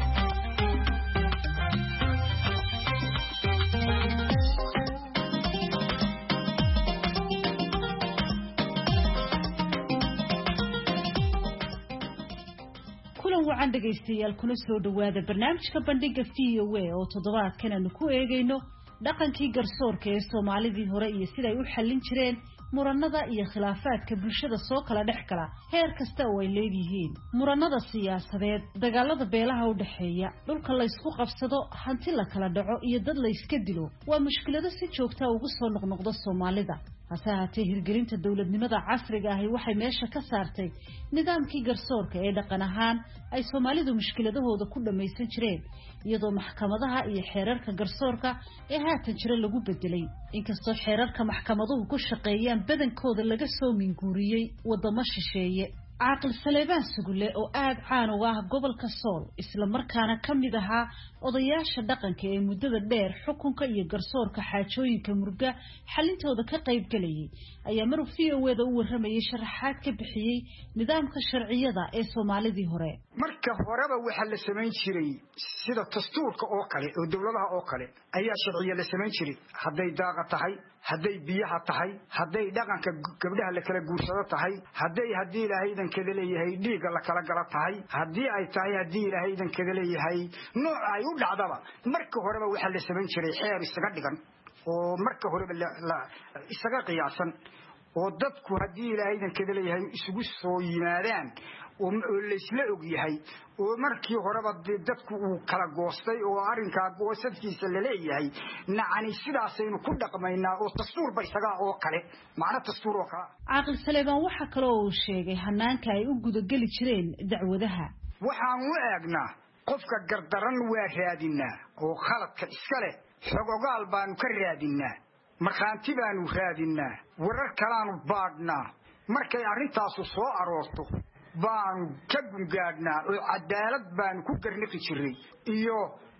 kulan wacan dhageystayaal kuna soo dhawaada barnaamijka bandhiga V O A oo toddobaadkan aanu ku eegayno dhaqankii garsoorka ee Soomaalidii hore iyo sida ay u xallin jireen muranada iyo khilaafaadka bulshada soo kala dhex gala heer kasta oo ay leeyihiin muranada siyaasadeed dagaalada beelaha u dhaxeeya dhulka la isku qabsado hanti la kala dhaco iyo dad la iska dilo waa mushkilado si joogta ugu soo noqnoqda Soomaalida hase haatee hirgelinta dawladnimada casriga ahi waxay meesha ka saartay nidaamkii garsoorka ee dhaqan ahaan ay Soomaalidu mushkiladahooda ku dhamaysan jireen iyadoo maxkamadaha iyo xeerarka garsoorka ee haatan jira lagu bedelay inkastoo xeerarka maxkamaduhu ku shaqeeyaan badankooda laga soo minguuriyay wadamo shisheeye Caaqil Saleebaan Sugulle oo aad caan uga ah gobolka Sool isla markaana kamid ahaa odayaasha dhaqanka ee muddada dheer xukunka iyo garsoorka xaajooyinka murga xalintooda ka qayb galayay ayaa mar V O A da u warramayay sharaxaad ka bixiyay nidaamka sharciyada ee Soomaalidii hore marka horeba waxa la sameyn jiray sida dastuurka oo kale oo dawladaha oo kale ayaa sharciyo la sameyn jiray haday daaqa tahay haday biyaha tahay haday dhaqanka gabdhaha la kala guursado tahay haday hadii ilaahay kada leeyahay dhiiga la kala gala tahay hadii ay tahay hadii ilaahay dan kada leeyahay nooc ay u dhacdaba marka horeba waxa la sameyn jiray xeer isaga dhigan oo marka horeba la isaga qiyaasan oo dadku hadii ilaahay dan kada leeyahay isugu soo yimaadaan oo la isla og yahay oo markii horeba dadku uu kala goostay oo arinka goosadkiisa la leeyahay nacani sidaasaynu ku dhaqmaynaa oo dastuur ba isaga oo kale macna dastuur oo kale Caaqil Saleebaan waxa kale oo uu sheegay hanaanka ay u gudagali jireen dacwadaha waxaan u eegnaa qofka gardaran waa raadinaa oo khaladka iska leh xogogaal baanu ka raadinaa markhaanti baanu raadinaa warar kalaanu baadhnaa markay arrintaas soo aroorto baanu ka gungaadnaa oo cadaalad baanu ku garnaqi jiray iyo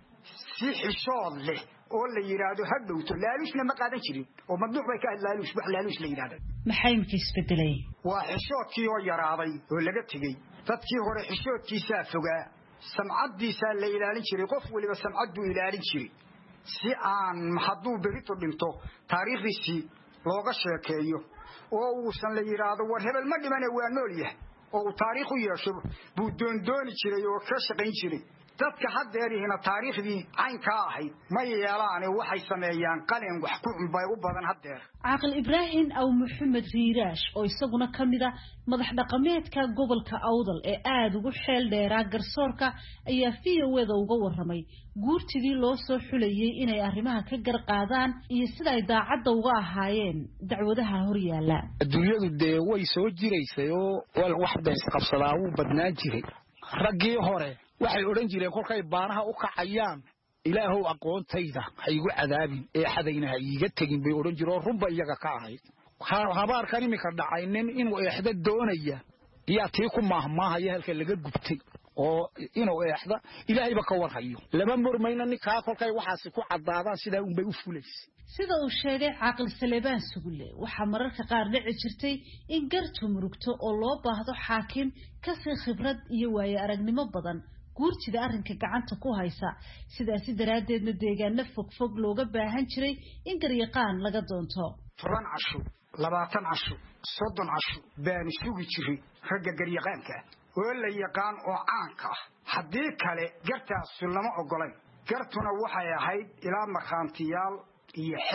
si xishood leh oo la yiraahdo hadhowto laalushna ma qaadan jirin oo madnuuc bay ka laalush wax laalush la yiraahdo maxay markii isbedelay waa xishoodkii oo yaraaday oo laga tagay dadkii hore xishoodkiisa fogaa samcadiisa la ilaalin jiray qof waliba samcadu ilaalin jiray si aan maxaduu berito dhinto taariikhdiisi looga sheekeeyo oo uusan la yiraahdo war hebel ma dhimane waa nool yahay oo taariikhu yeesho buu doon dooni jiray oo ka shaqayn jiray dadka haddeerina taariikhdii caynka ahayd ma yeelaan waxay sameeyaan qalin wax ku cunbay u badan haddeer Caaqil Ibrahim aw Maxamed Riiraash oo isaguna kamid ah madax dhaqameedka gobolka Awdal ee aad ugu xeel dheeraa garsoorka ayaa V O A da uga warramay guurtidii loo soo xulayay inay arrimaha ka gar qaadaan iyo sida ay daacadda uga ahaayeen dacwadaha hor yaala adduunyadu dee way soo jiraysay oo wal wax bees qabsadaa uu badnaan jiray raggii hore waxay oran jireen kolkay baanaha u kacayaan ilaahow aqoontayda haygu cadaabin ee xadaynaha iiga tagin bay oran jireen runba iyaga ka ahayd habaarkan imika dhacaynin inuu eexda doonaya iyo tii ku maahmaahaya halka laga gubtay oo inuu eexda ilaahayba ka warhayo lama murmayna ninka kolkay waxaasi ku cadaadaan sida uu bay u fuleysay sida uu sheegay Caaqil Saleebaan Sugulle waxa mararka qaar dhici jirtay in gartu murugto oo loo baahdo xaakim ka sii khibrad iyo waayo aragnimo badan guurtida arrinka gacanta ku haysa sidaas daraadeedna deegaano fogfog looga baahan jiray in garyaqaan laga doonto toban casho labaatan casho soddon casho baan sugi jiray ragga garyaqaanka oo la yaqaan oo caanka ah haddii kale gartaas lama ogolayn gartuna waxay ahayd ilaa markhaantiyaal iyo xeer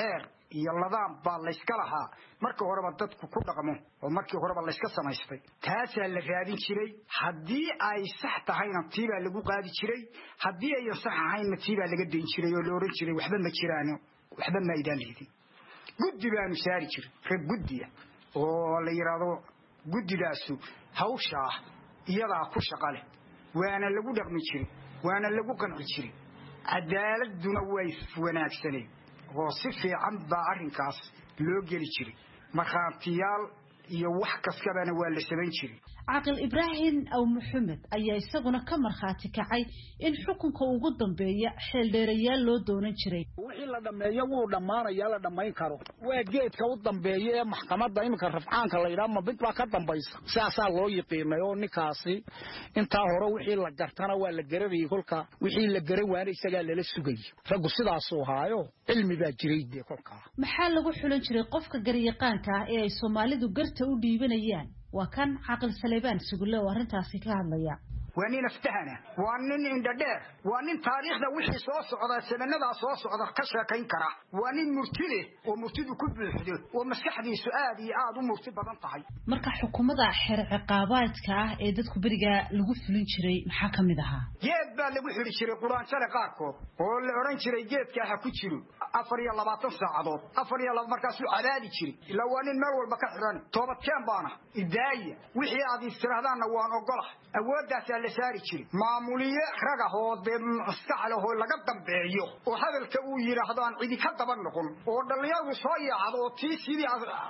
iyo ladaan baa la iska lahaa markii horeba dadku ku dhaqmo oo markii horeba la iska samaystay taasaa la raadin jiray haddii ay sax tahayna tiibaa lagu qaadi jiray haddii ay sax ahayna tiibaa laga dayn jiray oo la oran jiray waxba ma jiraan waxba ma idaan leedin guddi baanu saari jiray rag guddiya oo la yiraahdo guddidaasu hawsha iyadaa ku shaqo leh waana lagu dhaqmi jiray waana lagu qanci jiray cadaaladuna way wanaagsanay oo si fiican baa arrinkaas loo geli jiray markhaatiyaal iyo wax kaskabana waa la samayn jiray Aqal Ibrahim aw Muhammad ayaa isaguna ka markhaati kacay in xukunka ugu dambeeya xeeldheerayaal loo doonan jiray wixii la dhameeyo wuu dhamaanayaa la dhamayn karo waa geedka u dambeeya ee maxkamadda imika rafcaanka la yiraahdo mid baa ka dambaysa saasaa loo yiqiinay oo ninkaasi inta hore wixii la gartana waa la gareeyay kolka wixii la garay waan isaga la sugay ragu sidaas oo haayo cilmi baa jiray de kolka maxaa lagu xulan jiray qofka garyaqaanka ah ee ay Soomaalidu garta u dhiibanayaan وكان عقل سليبان سيقول له وارنتها سيكلها الليا وانين افتهنا وانين انددير وانين تاريخ دا وحي صوص عضا سننا دا صوص عضا كشا كين كرا وانين مرتده ومرتده كبه حده ومسكحدي سؤالي آد ومرتد بدن طحي مركا حكومة دا حر عقاباتك ايه دادكو بريقا لغو فلين شري محاكم دها جيد با لغو حري شري قرآن شري قاركو واللي عرين شري جيد كاها كتشرو أفري الله باتن ساعدود أفري الله مركاسو عدادي شري لو انين مرول بكحران توبت كان بانا إداية وحي آدي استرهدان نوان وقلح أوداسي اللي ساري شري معمولية خرقه هو استعله هو لقد دنبعيه وهذا الكوي يرهدان عيدي كدبان لكم ودليا وصايا عضو تيسيدي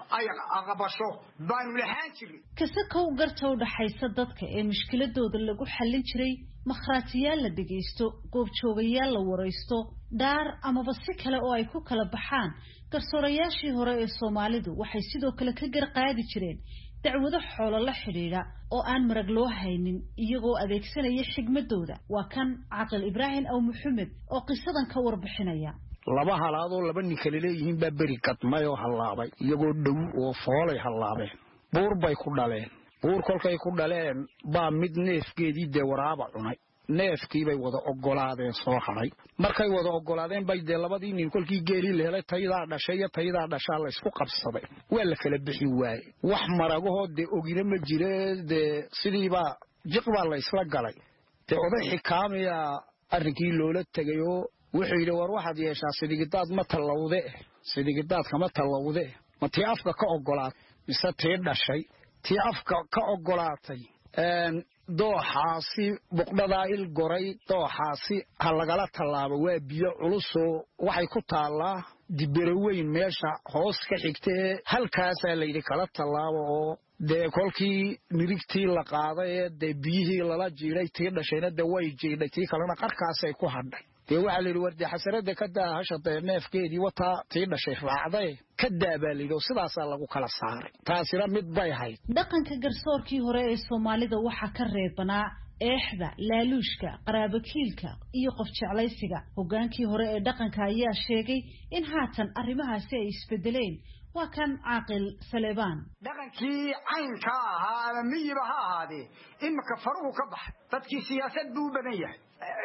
أغباشو بانو لحان شري كسكو قرتو دحيسة دادك ايه مشكلة دود اللي قو حلين شري مخراتيال لدقيستو قوبشوغيال لوريستو دار أما بسيك هلا او ايكو كلا بحان كرسورياشي هوري الصوماليدو وحي سيدو كلا كقر قادي شرين dacwado xoolo la xiriira oo aan marag loo haynin iyagoo adeegsanaya xigmadooda waa kan Aqal Ibrahim aw Muhammad oo qisadan ka warbixinaya laba halaad oo laba nin kale leeyihiin baa bari kadmay oo halaabay iyagoo dhow oo foolay halaabeen buur bay ku dhaleen buur kolkay ku dhaleen baa mid neefkeedii de waraaba cunay neefkii bay wada ogolaadeen soo haray markay wada ogolaadeen bay de labadii nin kolkii geeri leelay tayada dhashay tayada dhashaa la isku qabsaday waa la kala bixi waayay wax maragahood de ogina ma jireen de sidiiba jiqba la isla galay de oday xikaamiya arrinkii loola tagayo wuxuu yiri war waxaad yeeshaa sidigidaad ma talawde sidigidaad kama talawde ma tii afka ka ogolaad mise tii dhashay tii afka ka ogolaatay een dooxaasi buqdadaa il goray dooxaasi ha lagala tallaabo waa biyo culusoo waxay ku taallaa dibero weyn meesha hoos ka xigtee halkaasaa layidhi kala tallaabo oo dee kolkii nirigtii la qaaday ee dee biyihii lala jiiday tii dhashayna dee way jiidhay tii kalena qarkaasay ku hadhay dee waxaa layidhi warde xasarada ka daa hasha dee neefkeedii wataa tii dhashay raacday ka daa baa layidhi oo sidaasaa lagu kala saaray taasina mid bay hayd dhaqanka garsoorkii hore ee Soomaalida waxaa ka reebanaa eexda laaluushka qaraabakiilka iyo qof jeclaysiga hogaankii hore ee dhaqanka ayaa sheegay in haatan arrimahaasi ay isbedeleen waa kan Aqal Saleebaan dhaqankii caynka ahaa ama miyiba ha ahaadee imka faruhu ka bax dadkii siyaasad buu badan yahay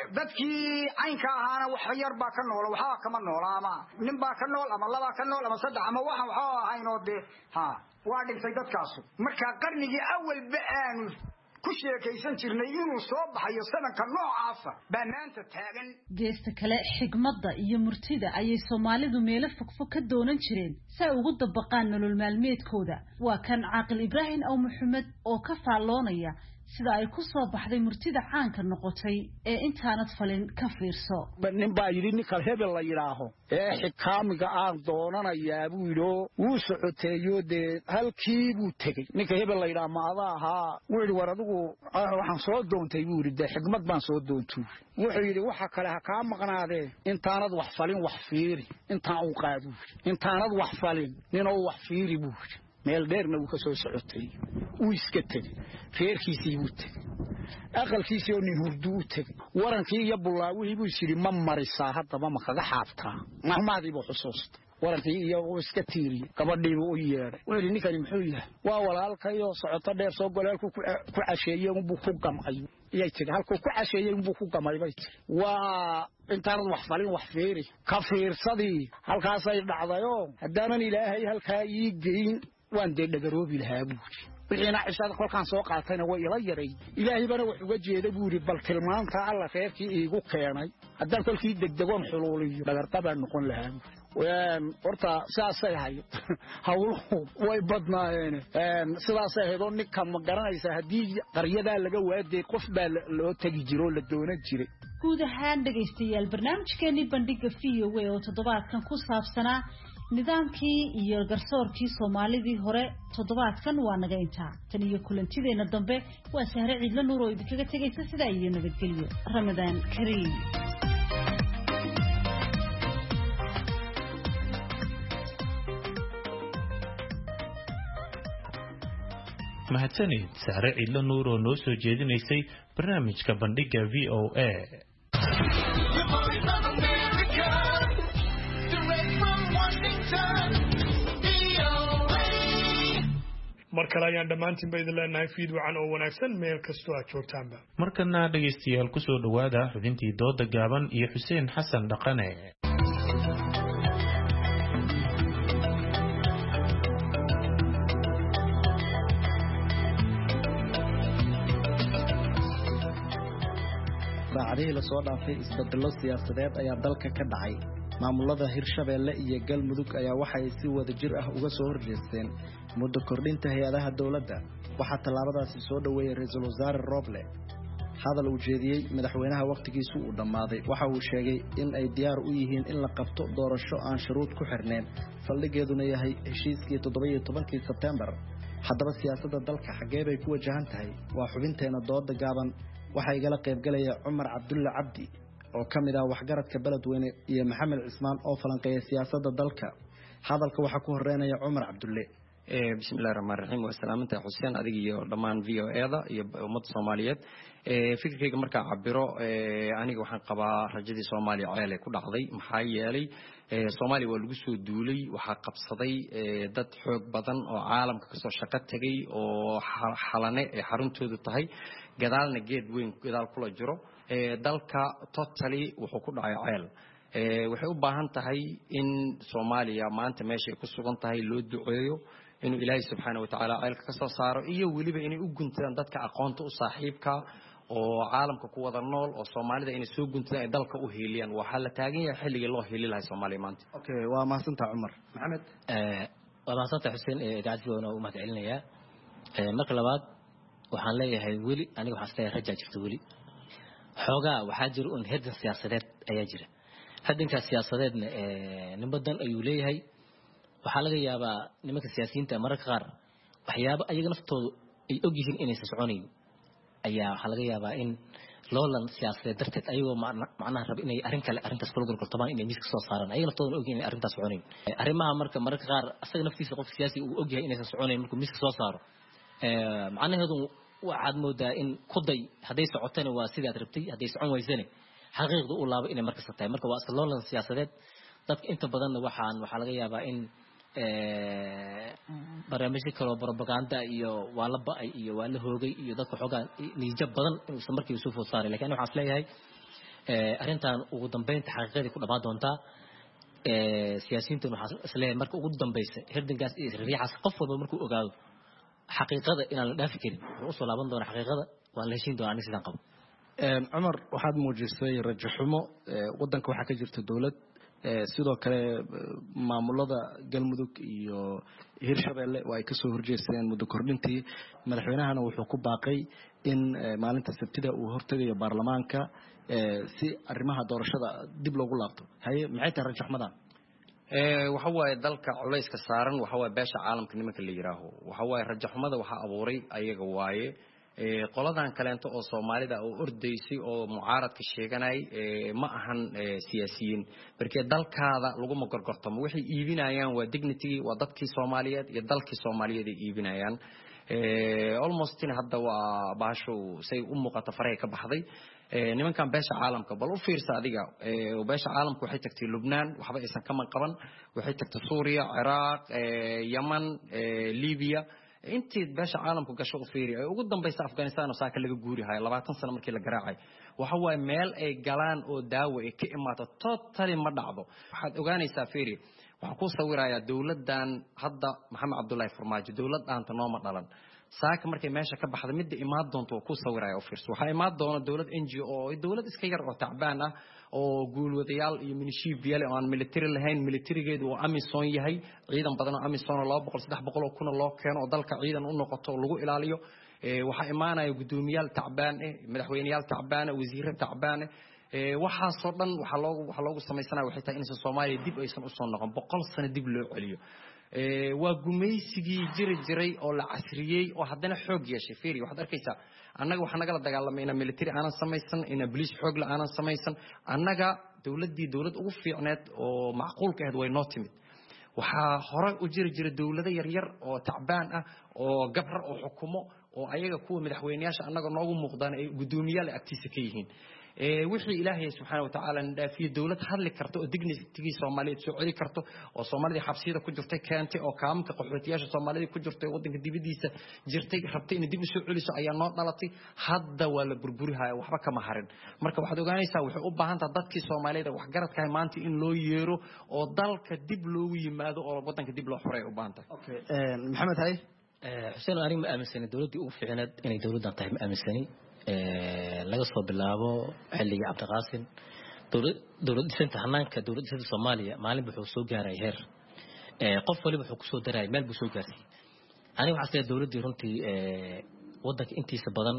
dadkii caynka ahaana wax yar baa ka nool waxa kama nool ama nin baa ka nool ama laba ka nool ama saddex ama waxa waxa ahaynoo de ha waa dhintay dadkaas marka qarnigii awalba aanu ku sheekaysan jirnay inuu soo baxayo sanadka noocaasa banaanta taagan geesta kale xigmadda iyo murtida ayay Soomaalidu meelo fogfog ka doonan jireen si ay ugu dabaqaan nolol maalmeedkooda waa kan Aqal Ibrahim aw Muhammad oo ka faaloonaya sida ay ku soo baxday murtida caanka noqotay ee intaanad falin ka fiirso nin baa yiri ninka hebel la yiraaho ee xikaamiga aan doonanayaa buu yiro wuu socoteeyo de halkii buu tagay ninka hebel la yiraahdo maada ahaa wuu war adigu waxaan soo doontay buu yiri de xigmad baan soo doontuu wuxuu yiri waxa kale ha ka maqnaadee intaanad wax falin wax fiiri intaan uu qaado intaanad wax falin ninoo wax fiiri buu meel dheerna uu ka soo socotay uu iska tagay reerkiisii uu tagay aqalkiisii oo nin hurdu u tegay warankii iyo bullaawihii buu yidhi ma marisaa haddaba ma kaga xaabtaa mahmaadii buu xusuustay warankii iyo uu iska tiiriyey gabadhii buu u yeedhay wuxuu yidhi ninkani muxuu yahay waa walaalkayoo socoto dheer soo golaalku ku casheeyey unbuu ku gamay iyay tiri halkuu ku casheeyey unbuu ku gamay bay tiri waa intaanad wax falin wax fiiri ka fiirsadii halkaasay dhacdayoo haddaanan ilaahay halkaa ii geyn waan dee dhagaroobi lahaa buuri wixiina cishada kolkaan soo qaatayna way ila yaray ilaahay bana wax uga jeeda buuri bal tilmaanta alla reerkii iigu keenay haddaan kolkii degdegoon xuluuliyo dhagarqabaan noqon lahaa waan horta saasay hayo hawluhu way badnaayeen sidaasay haydo ninka ma garanaysa haddii qaryadaa laga waaday qof baa loo tagi jiro la doonan jiray guud ahaan dhegaystayaal barnaamijkeennii bandhiga v o a oo toddobaadkan ku saabsanaa nidaamkii iyo garsoorkii soomaalidii hore toddobaadkan waa naga intaa tan iyo kulantideena dambe waa Sahre Ciidla Nuur oo idinkaga tegaysa sidaa iyo nabadgelyo Ramadaan Kariim mahadsanid Sahre Ciidla Nuur oo noo soo jeedinaysay barnaamijka bandhiga V O A mar kale ayaan dhammaantiinba idin leenahay fiid wacan oo wanaagsan meel kastoo aad joogtaanba markana dhegaystayaal ku soo dhowaada xubintii dooda gaaban iyo xuseen xasan dhaqane saacadihii lasoo dhaafay isbedelo siyaasadeed ayaa dalka ka dhacay maamulada Hirshabeelle iyo Galmudug ayaa waxay si wada jir ah uga soo horjeesteen muddo kordhinta hay'adaha dawladda waxa talaabadaasi soo dhaweeyay ra'iisul wasaare Roble hadal uu jeediyay madaxweynaha waqtigiisu uu dhamaaday waxa uu sheegay in ay diyaar u yihiin in la qabto doorasho aan shuruud ku xirneen faldhigeeduna yahay heshiiskii toddoba iyo tobankii Sebtembar haddaba siyaasadda dalka xagee bay ku wajahan tahay waa xubinteena dooda gaaban waxa igala qayb galaya Umar Cabdulla Cabdi oo kamid ah waxgaradka Beledweyne iyo Maxamed Cismaan oo falanqeeya siyaasadda dalka hadalka waxa ku horeynaya Umar Cabdulle ee bismillaahir rahmaanir rahiim wa salaamta Xuseen adiga iyo dhamaan V O A da iyo ummadda Soomaaliyeed ee fikirkayga marka cabiro ee aniga waxaan qabaa rajadii Soomaaliya ceelay ku dhacday maxaa yeelay ee Soomaaliya waa lagu soo duulay waxa qabsaday dad xoog badan oo caalamka ka soo shaqo tagay oo xalane ee xaruntoodu tahay gadaalna geed weyn gadaal kula jiro ee dalka totally wuxuu ku dhacay ceel ee waxay u baahan tahay in Soomaaliya maanta meesha ay ku sugan tahay loo duceeyo inuu Ilaahay subhanahu wa ta'ala ceelka ka soo saaro iyo waliba inay u guntaan dadka aqoonta u saaxiibka oo caalamka ku wada nool oo Soomaalida inay soo guntaan ay dalka u heeliyaan waxa la taagan yahay xilliga loo heeli lahaa Soomaaliya maanta okay waa mahadsantahay Umar Maxamed ee waa mahadsantahay Xuseen ee gaadsigoona u mahad celinaya ee marka labaad waxaan leeyahay wali aniga waxaan leeyahay raja jirto wali xoogaa waxaa jira un hedan siyaasadeed ayaa jira hedanka siyaasadeedna ee nimadan ayuu leeyahay waxaa laga yaabaa nimanka siyaasiyiinta mararka qaar waxyaabo ayaga naftoodu ay og yihiin inaysan soconayn ayaa waxaa laga yaabaa in loolan siyaasadeed darteed ayagoo macnaha raba inay arrin kale arrintaas kula gorgortamaan inay miiska soo saaraan ayaga naftoodan og yihiin inay arrintaas soconayn arrimaha marka mararka qaar asaga naftiisa qof siyaasi uu og yahay inaysan soconayn markuu miiska soo saaro macnaheedu waxaad moodaa in kuday hadday socotana waa sidaad rabtay hadday socon weysana xaqiiqdu u laabo inay markasta tahay marka waa iska loolan siyaasadeed dadka inta badanna waxaan waxaa laga yaabaa in barnaamijyo kale propaganda iyo waa la ba'ay iyo waa la hoogay iyo dadka xoogaa niijab badan inuusan markii soo food saaray laakiin waxaan isleeyahay arrintan ugu dambeynta xaqiiqadii ku dhamaan doontaa siyaasiyiintan waxaan isleeyahay marka ugu dambaysa hirdankaas iyo riixaas qof walba markuu ogaado xaqiiqada inaan la dhaafi karin wuxuu usoo laaban doonaa xaqiiqada waan la heshiin doonaa aniga sidaan qabo Umar waxaad muujisay rajo xumo wadanka waxaa ka jirta dawlad sidoo kale maamulada Galmudug iyo Hirshabeelle waa ay ka soo horjeesteen muddo kordhintii madaxweynahana wuxuu ku baaqay in maalinta Sabtida uu hortagayo baarlamaanka si arrimaha doorashada dib loogu laabto hay maxay tahay rajo xumadan ee waxa waaye dalka culayska saaran waxa waaye beesha caalamka nimanka la yiraahdo waxa waaye rajo xumada waxa abuuray ayaga waaye ee qoladan kaleento oo Soomaalida oo ordaysay oo mucaaradka sheeganay ee ma ahan siyaasiyiin barkee dalkaada lagu ma gorgortamo waxay iibinayaan waa dignity waa dadkii Soomaaliyeed iyo dalkii Soomaaliyeed ay iibinayaan almost in hadda waa baasho say u muuqato faray ka baxday nimankan beesha caalamka bal u fiirsa adiga beesha caalamka waxay tagtay Lebanon waxba aysan ka qaban waxay tagtay Suuriya Iraq Yemen Libya intii beesha caalamku gasho u fiiri ay ugu dambaysa Afghanistan oo saaka laga guuri hay labaatan sano markii la garaacay waxa way meel ay galaan oo daawo ay ka imaato totally ma dhacdo waxaad ogaanaysaa fiiri waxa ku sawiraya dawladdan hadda Maxamed Cabdullaahi Farmaajo dawladdan tanooma dhalan saaka markay meesha ka baxdo mid imaad doonto ku sawiraya oo fiirso waxa imaad doona dawlad N G O oo dawlad iska yar oo tacbaan ah oo guulwadayaal iyo milishiibiyal oo aan military lahayn militarigeedu oo Amisom yahay ciidan badan oo Amisom laba boqol saddex boqol oo kun loo keeno oo dalka ciidan u noqoto lagu ilaaliyo waxa imaanaya gudoomiyaal tacbaan ah madaxweynayaal tacbaan ah wasiirro tacbaan ah waxa soo dhan waxa loogu waxa loogu sameeysanaa waxay tahay in Soomaaliya dib aysan u soo noqon boqol sano dib loo celiyo ee waa gumaysigii jiri jiray oo la casriyay oo haddana xoog yeeshay fiiri waxaad arkaysaa annaga waxa naga la dagaalamayna military aanan samaysan ina police xoog la aanan samaysan annaga dawladdii dawlad ugu fiicneed oo macquulka ahayd way noo timid waxa hore u jiri jiray dawlado yar yar oo tacbaan ah oo gabrar oo xukumo oo ayaga kuwa madaxweynayaasha annaga noogu muuqdaan ay gudoomiyaal agtiisa ka yihiin ee wixii Ilaahay subhanahu wa ta'ala ndaafiyo dawlad hadli karto oo dignity Soomaaliyeed soo celi karto oo Soomaalida xabsiyada ku jirtay keentay oo kaamka qaxootiyaasha Soomaalida ku jirtay wadanka dibadiisa jirtay rabtay in dib u soo celiso ayaa noo dhalatay hadda waa la burburihayo waxba kama harin marka waxaad ogaanaysaa waxay u baahan tahay dadkii Soomaalida wax garadka maanta in loo yeero oo dalka dib loogu yimaado oo wadanka dib loo xoreeyo u baahan tahay okay maxamed hay xuseen aniga ma aaminsan dawladii ugu fiicneed inay dawladdan tahay ma aaminsani laga soo bilaabo xilliga Cabdiqaasim dawlad dawlad dhisanta hanaanka dawlad dhisanta Soomaaliya maalin wuxuu soo gaaray heer ee qof waliba wuxuu ku soo daray meel buu soo gaarsiiyay aniga waxa sida dawladii runtii ee wadanka intiisa badan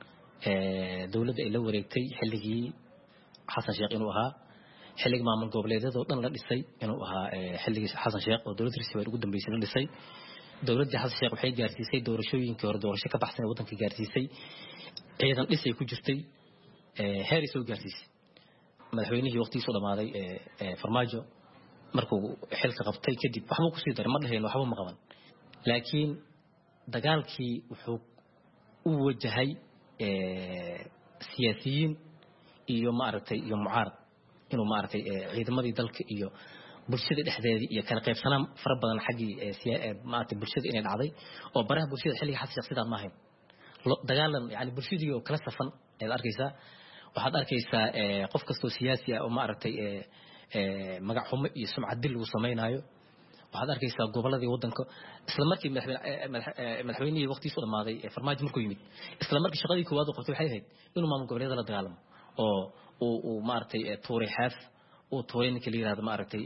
ee dawladda ay la wareegtay xilligii Xasan Sheekh inuu ahaa xilliga maamul goboleedyada oo dhan la dhisay inuu ahaa xilligii Xasan Sheekh oo dawladda risiga ugu dambeysay la dhisay dawladda Xasan Sheekh waxay gaarsiisay doorashooyinkii hore doorasho ka baxsan wadanka gaarsiisay ciidan dhisay ku jirtay ee heer soo gaarsiisay madaxweynihii waqtigiisa dhamaaday ee Farmaajo markuu xilka qabtay kadib waxba ku sii daray ma dhahayn waxba ma qaban laakiin dagaalkii wuxuu u wajahay ee siyaasiyiin iyo maaragtay iyo mucaarad inuu maaragtay ciidamadii dalka iyo bulshada dhexdeedii iyo kala qaybsanaan fara badan xaqii ee maaragtay bulshada inay dhacday oo baraha bulshada xilliga Xasan Sheekh sidaan ma ahayn dagaalan yani bulshadii oo kala safan ee arkaysaa waxaad arkaysaa qof kastoo siyaasi ah oo ma aragtay ee magac xumo iyo sumcad dil uu sameeynayo waxaad arkaysaa goboladii wadanka isla markii madaxweynihii waqtigiisa dhamaaday ee Farmaajo markuu yimid isla markii shaqadii koowaad uu qabtay waxay ahayd inuu maamul goboleedyada la dagaalamo oo uu uu ma aragtay tuuray xaaf uu tuuray ninkii la yiraahdo ma aragtay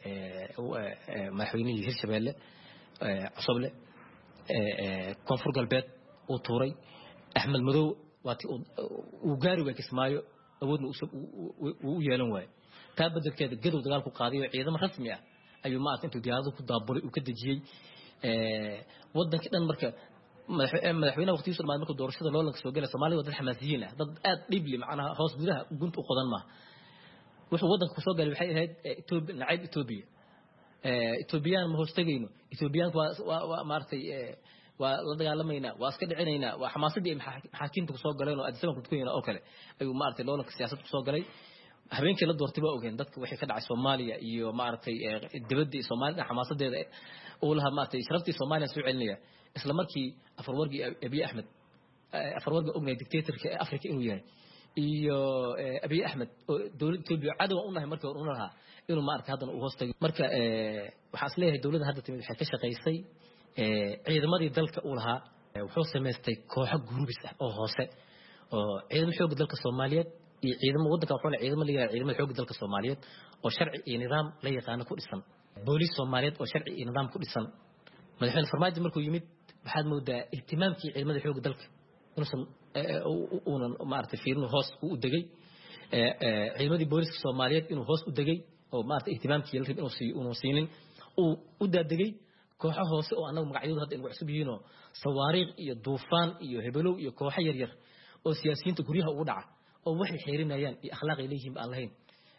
ee madaxweynihii Hirshabeelle ee Cusable ee Koonfur Galbeed uu tuuray Ahmed Madow waati uu gaari way kismaayo awoodna uu yeelan waay taa badalkeeda gadow dagaal ku qaaday ciidamo rasmi ah ayuu ma intuu diyaarado ku daabulay uu ka dajiyay ee wadanka dhan marka madaxweynaha waqtigiisa dhammaan markuu doorashada loo laga soo galay Soomaaliya dad xamaasiyiin ah dad aad dhibli macnaha hoos gudaha gunta u qodan ma wuxuu wadanka ku soo galay waxay ahayd Ethiopia nacayb Ethiopia ee Ethiopian ma hoostagayno Ethiopian waa maartay waa la dagaalamayna waa iska dhicinayna waa xamaasadii maxaakiimta ku soo galeen oo adisan ku tukayna oo kale ayuu maartay loolanka siyaasadda ku soo galay habeenkii la doortay baa ogeen dadka wixii ka dhacay Soomaaliya iyo maartay dibadda Soomaaliya xamaasadeeda oo laha maartay sharaftii Soomaaliya soo celinaya isla markii Afwarqi Abiy Ahmed Afwarqi ognay dictatorka Afrika inuu yahay iyo Abiy Ahmed oo dawladda Itoobiya cadow u nahay markii uu lahaa inuu maartay haddana uu hoostay marka waxa isleeyahay dawladda hadda timid waxay ka shaqeysay ciidamadii dalka uu lahaa wuxuu sameystay kooxo gurubis ah oo hoose oo ciidamada xoogga dalka Soomaaliyeed iyo ciidamada wadanka wuxuu ciidamada leeyahay ciidamada xoogga dalka Soomaaliyeed oo sharci iyo nidaam la yaqaan ku dhisan booliis Soomaaliyeed oo sharci iyo nidaam ku dhisan madaxweyne Farmaajo markuu yimid waxaad moodaa ihtimaamkii ciidamada xoogga dalka inuusan uunan maartay fiirno hoos u degay ciidamadii booliiska Soomaaliyeed inuu hoos u degay oo maartay ihtimaamkii la rib inuu sii inuu siinin uu u daadegay kooxo hoose oo anagu magacyadu hadda inuu cusub yihiin oo sawaariiq iyo duufaan iyo hebelow iyo kooxo yar yar oo siyaasiyiinta guryaha ugu dhaca oo waxay xeerinayaan iyo akhlaaq ay leeyihiin aan lahayn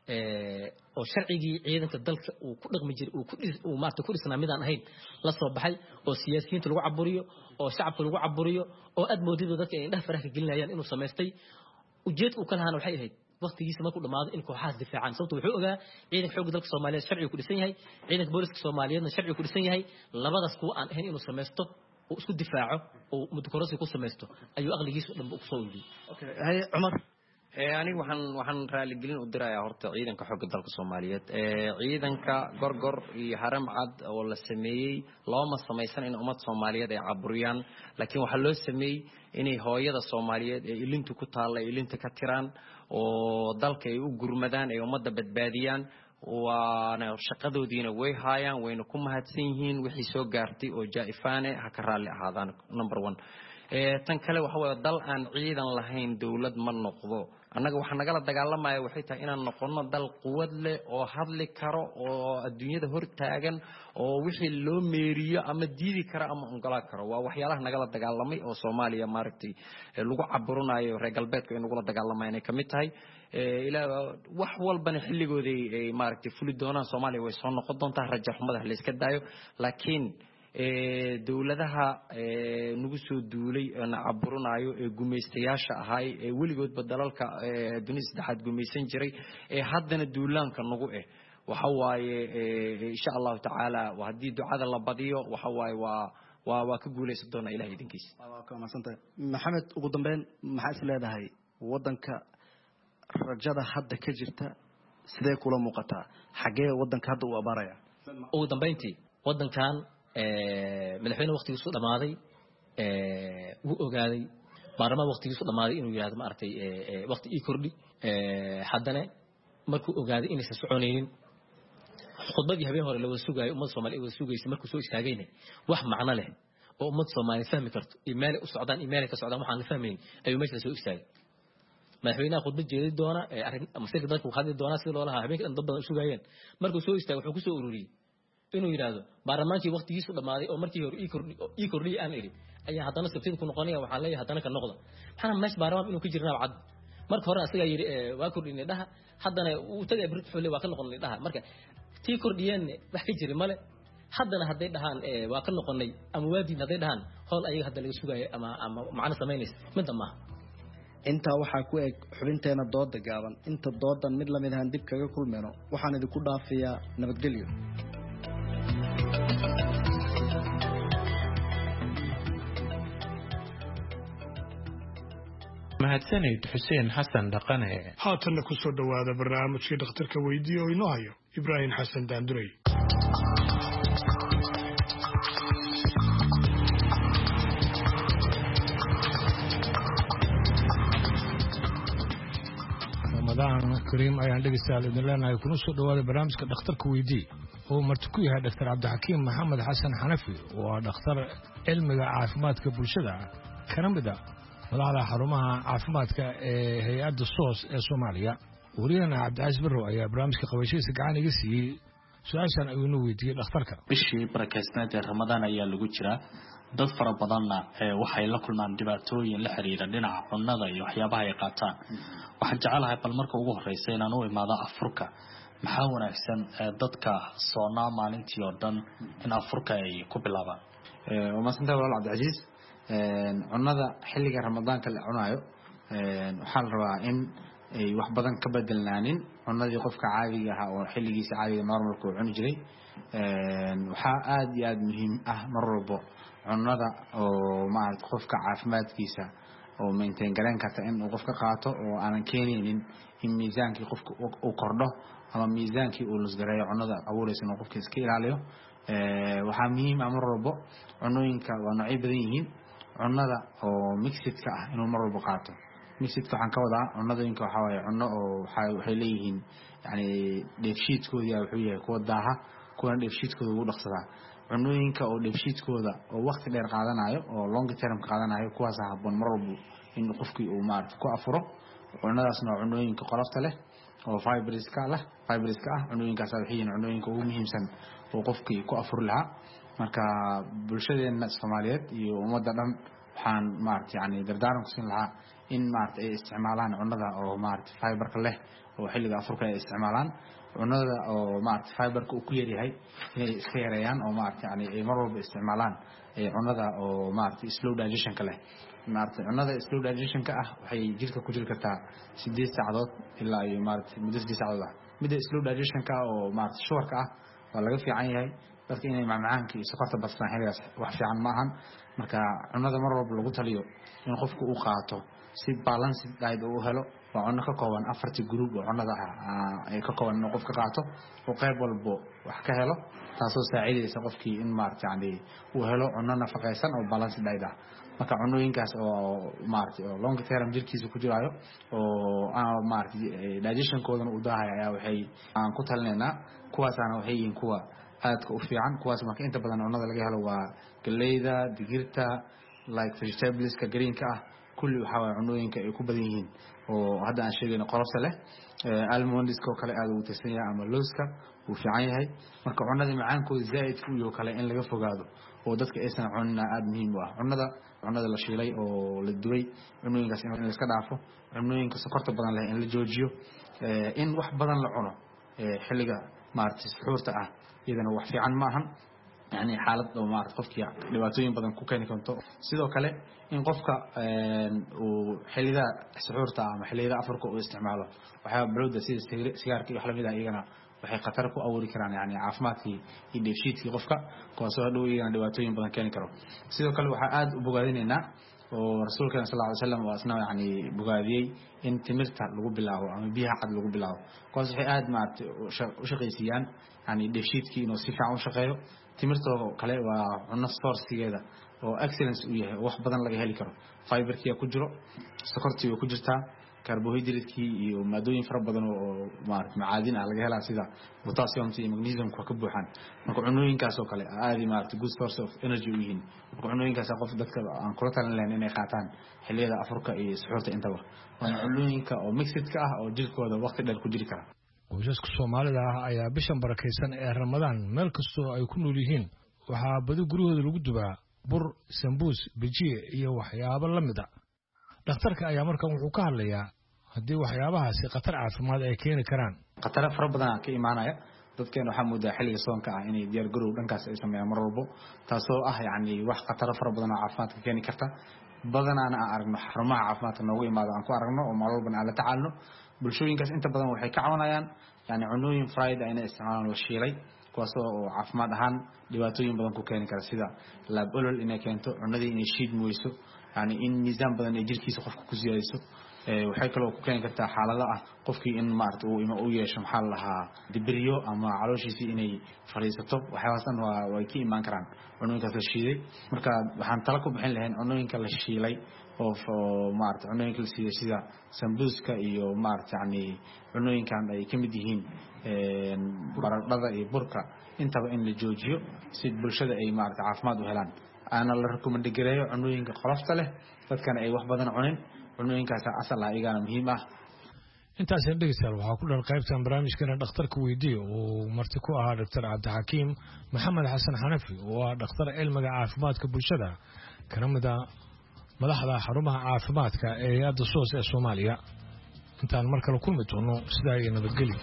oo sharcigii ciidanka dalka uu ku dhaqmi jiray uu ku uu maarta ku dhisnaa midaan ahayn la soo baxay oo siyaasiyiinta lagu caburiyo oo shacabka lagu caburiyo oo aad moodido dadka ay indhaha faraha gelinayaan inuu sameystay ujeedku kala hana waxay ahayd waqtigiisa markuu dhamaado in kooxaas difaacaan sababtoo wuxuu ogaa ciidanka xoogga dalka Soomaaliyeed sharcigu ku dhisan yahay ciidanka booliska Soomaaliyeedna sharcigu ku dhisan yahay labadaas kuwa aan ahayn inuu sameysto oo isku difaaco oo mudkorasi ku sameysto ayuu aqligiisa dhanba ku soo ururiyay okay hay Umar ee aniga waxaan waxaan raali gelin u dirayaa horta ciidanka xoogga dalka Soomaaliyeed ee ciidanka gorgor iyo haram cad oo la sameeyay looma sameysan in ummad Soomaaliyeed ay caburiyaan laakiin waxa loo sameeyay inay hooyada Soomaaliyeed ee ilintu ku taala ilinta ka tiraan oo dalka ay u gurmadaan ee ummadda badbaadiyaan waana shaqadoodiina way haayaan wayna ku mahadsan yihiin wixii soo gaartay oo jaa'ifaane ha ka raali ahaadaan number one ee tan kale waxa weeye dal aan ciidan lahayn dawlad ma noqdo annaga waxa nagala dagaalamaya waxay tahay inaan noqono dal quwad leh oo hadli karo oo adduunyada hor taagan oo wixii loo meeriyo ama diidi kara ama ongolaan karo waa waxyaalaha nagala dagaalamay oo Soomaaliya maaragtay lagu caburinayo reer galbeedka in lagu dagaalamayna kamid tahay ee ila wax walbana xilligoodii ay maaragtay fuli doonaan Soomaaliya way soo noqon doontaa rajo xumada la iska daayo laakiin ee dawladaha ee nagu soo duulay ana caburinayo ee gumaystayaasha ahay ee weligood badalalka ee dunida saddexaad gumaysan jiray ee haddana duulaanka nagu eh waxa waaye insha Allah taala hadii ducada la badiyo waxa waaye waa waa waa ka guuleysan doona Ilaahay idinkiisa waa ka maasantay Maxamed ugu dambeyn maxaa is leedahay wadanka rajada hadda ka jirta sidee kula muuqataa xagee wadanka hadda uu abaaraya ugu dambeyntii wadankan ee madaxweyne waqtigiisu dhamaaday ee uu ogaaday baarlamaanka waqtigiisu dhamaaday inuu yiraahdo ma artay ee waqti ii kordhi ee haddana markuu ogaaday inaysan soconaynin khudbadii habeen hore la wada sugaayo ummadda Soomaaliyeed wada sugaysay markuu soo istaagayna wax macna leh oo ummadda Soomaaliyeed fahmi karto email u socdaan email ka socdaan waxaan la fahmayn ayuu meesha soo istaagay madaxweynaha khudbad jeedin doona ee arrin masiirka dadku hadli doona si loo lahaa habeenka dad badan sugayeen markuu soo istaagay wuxuu ku soo ururiyay inuu yiraahdo baarlamaankii waqtigiisu dhamaaday oo markii hore ii kordhi ii kordhi aan iri ayaa haddana sabtid ku noqonaya waxaan leeyahay haddana ka noqda maxana meesh baarlamaan inuu ku jirnaa cad marka hore asaga yiri waa kordhinay dhaha haddana uu tagay brit xulay waa ka noqonay dhaha marka tii kordhiyeen wax ka jiri male haddana haday dhahaan waa ka noqonay ama waadiin haday dhahaan hool ayaga hadda laga sugayo ama ama macna sameeynaysa midda ma inta waxa ku eg xubinteena dooda gaaban inta doodan mid lamid ah dib kaga kulmeeno waxaan idinku dhaafiyaa nabadgelyo mahadsanid xuseen xasan dhaqane haatanna ku soo dhawaada barnaamijkii dhakhtarka weydiiyo oo inoo hayo ibraahim xasan daandurey ramadaan kariim ayaan dhegeystayaal idin leenahay kuna soo dhawaada barnaamijka dhakhtarka weydii oo marti ku yahay dhaktar cabdixakiim maxamed xasan xanafi oo ah dhakhtar cilmiga caafimaadka bulshada kana mid ah madaxda xarumaha caafimaadka ee hay-adda soos ee Soomaaliya wariyana Cabdicasiis Barrow ayaa barnaamijka qabashadiisa gacan iga siiyay su'aashan ayuu inuu weydiiyay dhakhtarka bishii barakaysnayd ee Ramadaan ayaa lagu jiraa dad fara badanna waxay la kulmaan dhibaatooyin la xiriira dhinaca cunnada iyo waxyaabaha ay qaataan waxaan jecelahay bal marka ugu horeysa inaan u imaado afurka maxaa wanaagsan dadka soonaa maalintii oo dhan in afurka ay ku bilaabaan ee wamaasanta walaal Cabdicasiis cunnada xilliga ramadaanka la cunayo waxaa la rabaa in ay wax badan ka bedelnaanin cunnadii qofka caadiga ah oo xilligiisa caadiga normalku cuni jiray waxaa aad iyo aad muhiim ah mar walba cunnada oo maaragtay qofka caafimaadkiisa oo maintain garan karta in uu qofka qaato oo aanan keenaynin in miisaankii qofka uu kordho ama miisaankii uu lusgareeyo cunnada abuuraysa inuu qofka iska ilaaliyo waxaa muhiim ah mar walba cunnooyinka waa noocyo badan yihiin cunnada oo mixedka ah inuu mar walba qaato mixedka waxaan ka wadaa cunnadooyinka waxaa waaye cunno oo waxay leeyihiin yani dheefshiidkoodii wuxuu yahay kuwa daaha kuwana dheefshiidkooda ugu dhaqsadaa cunnooyinka oo dheefshiidkooda oo waqti dheer qaadanayo oo long term qaadanayo kuwaas habboon mar walba in qofkii uu maaragtay ku afuro cunnadaasna waa cunnooyinka qolofta leh oo fibriska leh fibriska ah cunnooyinkaas waxay yihiin cunnooyinka ugu muhiimsan oo qofkii ku afur lahaa marka bulshadeena Soomaaliyeed iyo ummadda dhan waxaan maaragtay yani dardaaran ku siin lahaa in maaragtay ay isticmaalaan cunnada oo maaragtay fiberka leh oo xilliga afurka ay isticmaalaan cunnada oo maaragtay fiberka uu ku yaryahay inay iska yareeyaan oo maaragtay yani ay mar walba isticmaalaan cunnada oo maaragtay slow digestionka leh maaragtay cunnada slow digestionka ah waxay jirka ku jiri kartaa sideed saacadood ilaa iyo maaragtay muddo sideed saacadood ah midda slow digestionka oo maaragtay shuwarka ah waa laga fiican yahay dadka inay macmacaanka iyo sokorta bastaan xilligaas wax fiican ma ahan marka cunnada mar walba lagu taliyo in qofku uu qaato si balanced diet uu helo waa cunno ka kooban afartii group oo cunnada ah ay ka kooban inuu qofka qaato oo qayb walba wax ka helo taasoo saacidaysa qofkii in maaragtay yani uu helo cunno nafaqaysan oo balanced diet ah marka cunnooyinkaas oo maaragtay oo long term jirkiisa ku jiraayo oo maaragtay digestionkoodana u daahaya ayaa waxay aan ku talinaynaa kuwaasaana waxay yihiin kuwa aadka u fiican kuwaas marka inta badan cunnada laga helo waa galleyda digirta like vegetables-ka greenka ah kulli waxa waa cunnooyinka ay ku badan yihiin oo hadda aan sheegayno qolofta leh almondiska oo kale aad ugu tirsan yahay ama looska wuu fiican yahay marka cunnada macaankooda zaa'idka iyo kale in laga fogaado oo dadka aysan cunina aad muhiim u ah cunnada cunnada la shiilay oo la dubay cunnooyinkaas in la iska dhaafo cunnooyinka sokorta badan leh in la joojiyo in wax badan la cuno xilliga maaragtay suxuurta ah iyadana wax fiican ma ahan yani xaalad oo maaragtay qofkii dhibaatooyin badan ku keeni karto sidoo kale in qofka uu xillida suxuurta ama xillida afurka uu isticmaalo waxyaaba balowda sida sigaarka iyo wax lamid ah iyagana waxay khatar ku abuuri karaan yani caafimaadkii iyo dheefshiidkii qofka kuwaasoo hadhow iyagana dhibaatooyin badan keeni karo sidoo kale waxaa aada u bogaadinaynaa oo rasuulkeena sal lla alay slam oo asna yani bogaadiyey in timirta lagu bilaabo ama biyaha cad lagu bilaabo kuwaas waxay aada maaragtay u shaqaysiiyaan yani dheefshiidkii inuu si fiican u shaqeeyo timirtoo kale waa cunno sourcigeeda oo excellence uu yahay oo wax badan laga heli karo fiberkia ku jiro sokortii way ku jirtaa carbohydratekii iyo maadooyin fara badan oo maaragtay macaadin ah laga helaa sida potassiumta iyo magnesiumka ka buuxaan marka cunnooyinkaas oo kale aad iyo maaragtay good source of energy u yihiin marka cunnooyinkaas qof dadka aan kula talin lahayn inay qaataan xilliyada afurka iyo suxuurta intaba waana cunnooyinka oo mixedka ah oo jirkooda waqti dheer ku jiri kara qoysaska Soomaalida ah ayaa bishan barakeysan ee Ramadaan meel kastoo ay ku nool yihiin waxaa badi gurigooda lagu dubaa bur sambuus bijiye iyo waxyaabo la mid ah dhakhtarka ayaa markan wuxuu ka hadlayaa haddii waxyaabahaasi khatar caafimaad ay keeni karaan khatar fara badan ka imaanaya dadkeena waxaa moodaa xilliga soonka ah inay diyaar garow dhankaas ay sameeyaan mar walbo taasoo ah yani wax khatar fara badan oo caafimaadka keeni karta badanaana aan aragno xarumaha caafimaadka noogu imaado aan ku aragno oo mar walbana aan la tacaalno bulshooyinkaas inta badan waxay ka cawanayaan yani cunooyin fried inay isticmaalaan la shiilay kuwaasoo oo caafimaad ahaan dhibaatooyin badan ku keeni kara sida laab olol inay keento cunadii inay shiidmi weyso yani in miisaan badan ay jirkiisa qofka ku siyaadiso waxay kaloo ku keeni kartaa xaalado ah qofkii in maaragtay uu ima u yeesho maxaa la lahaa dibiriyo ama calooshiisii inay fadhiisato waxyaabahaas dhan waa way ka imaan karaan cunooyinkaas la shiiday marka waxaan tala ku bixin lahayn cunooyinka la shiilay oo maaragtay cunooyinka la siiyay sida sambuuska iyo maaragtay yani cunooyinkan ay ka mid yihiin baradhada iyo burka intaba in la joojiyo si bulshada ay maaragtay caafimaad u helaan aana la recommend gareeyo cunooyinka qolofta leh dadkana ay wax badan cunin cunooyinkaas asal ah iyagana muhiim ah intaas in dhegeystayaal waxaa ku dhan qaybtan barnaamijkeena dhakhtarka weydiiya oo marti ku ahaa doctor cabdixakiim maxamed xasan xanafi oo ah dhakhtar cilmiga caafimaadka bulshada kana mid ah madaxda xarumaha caafimaadka ee hay-adda soos ee Soomaaliya intaan mar kale kulmi doono sidaa iyo nabadgelyo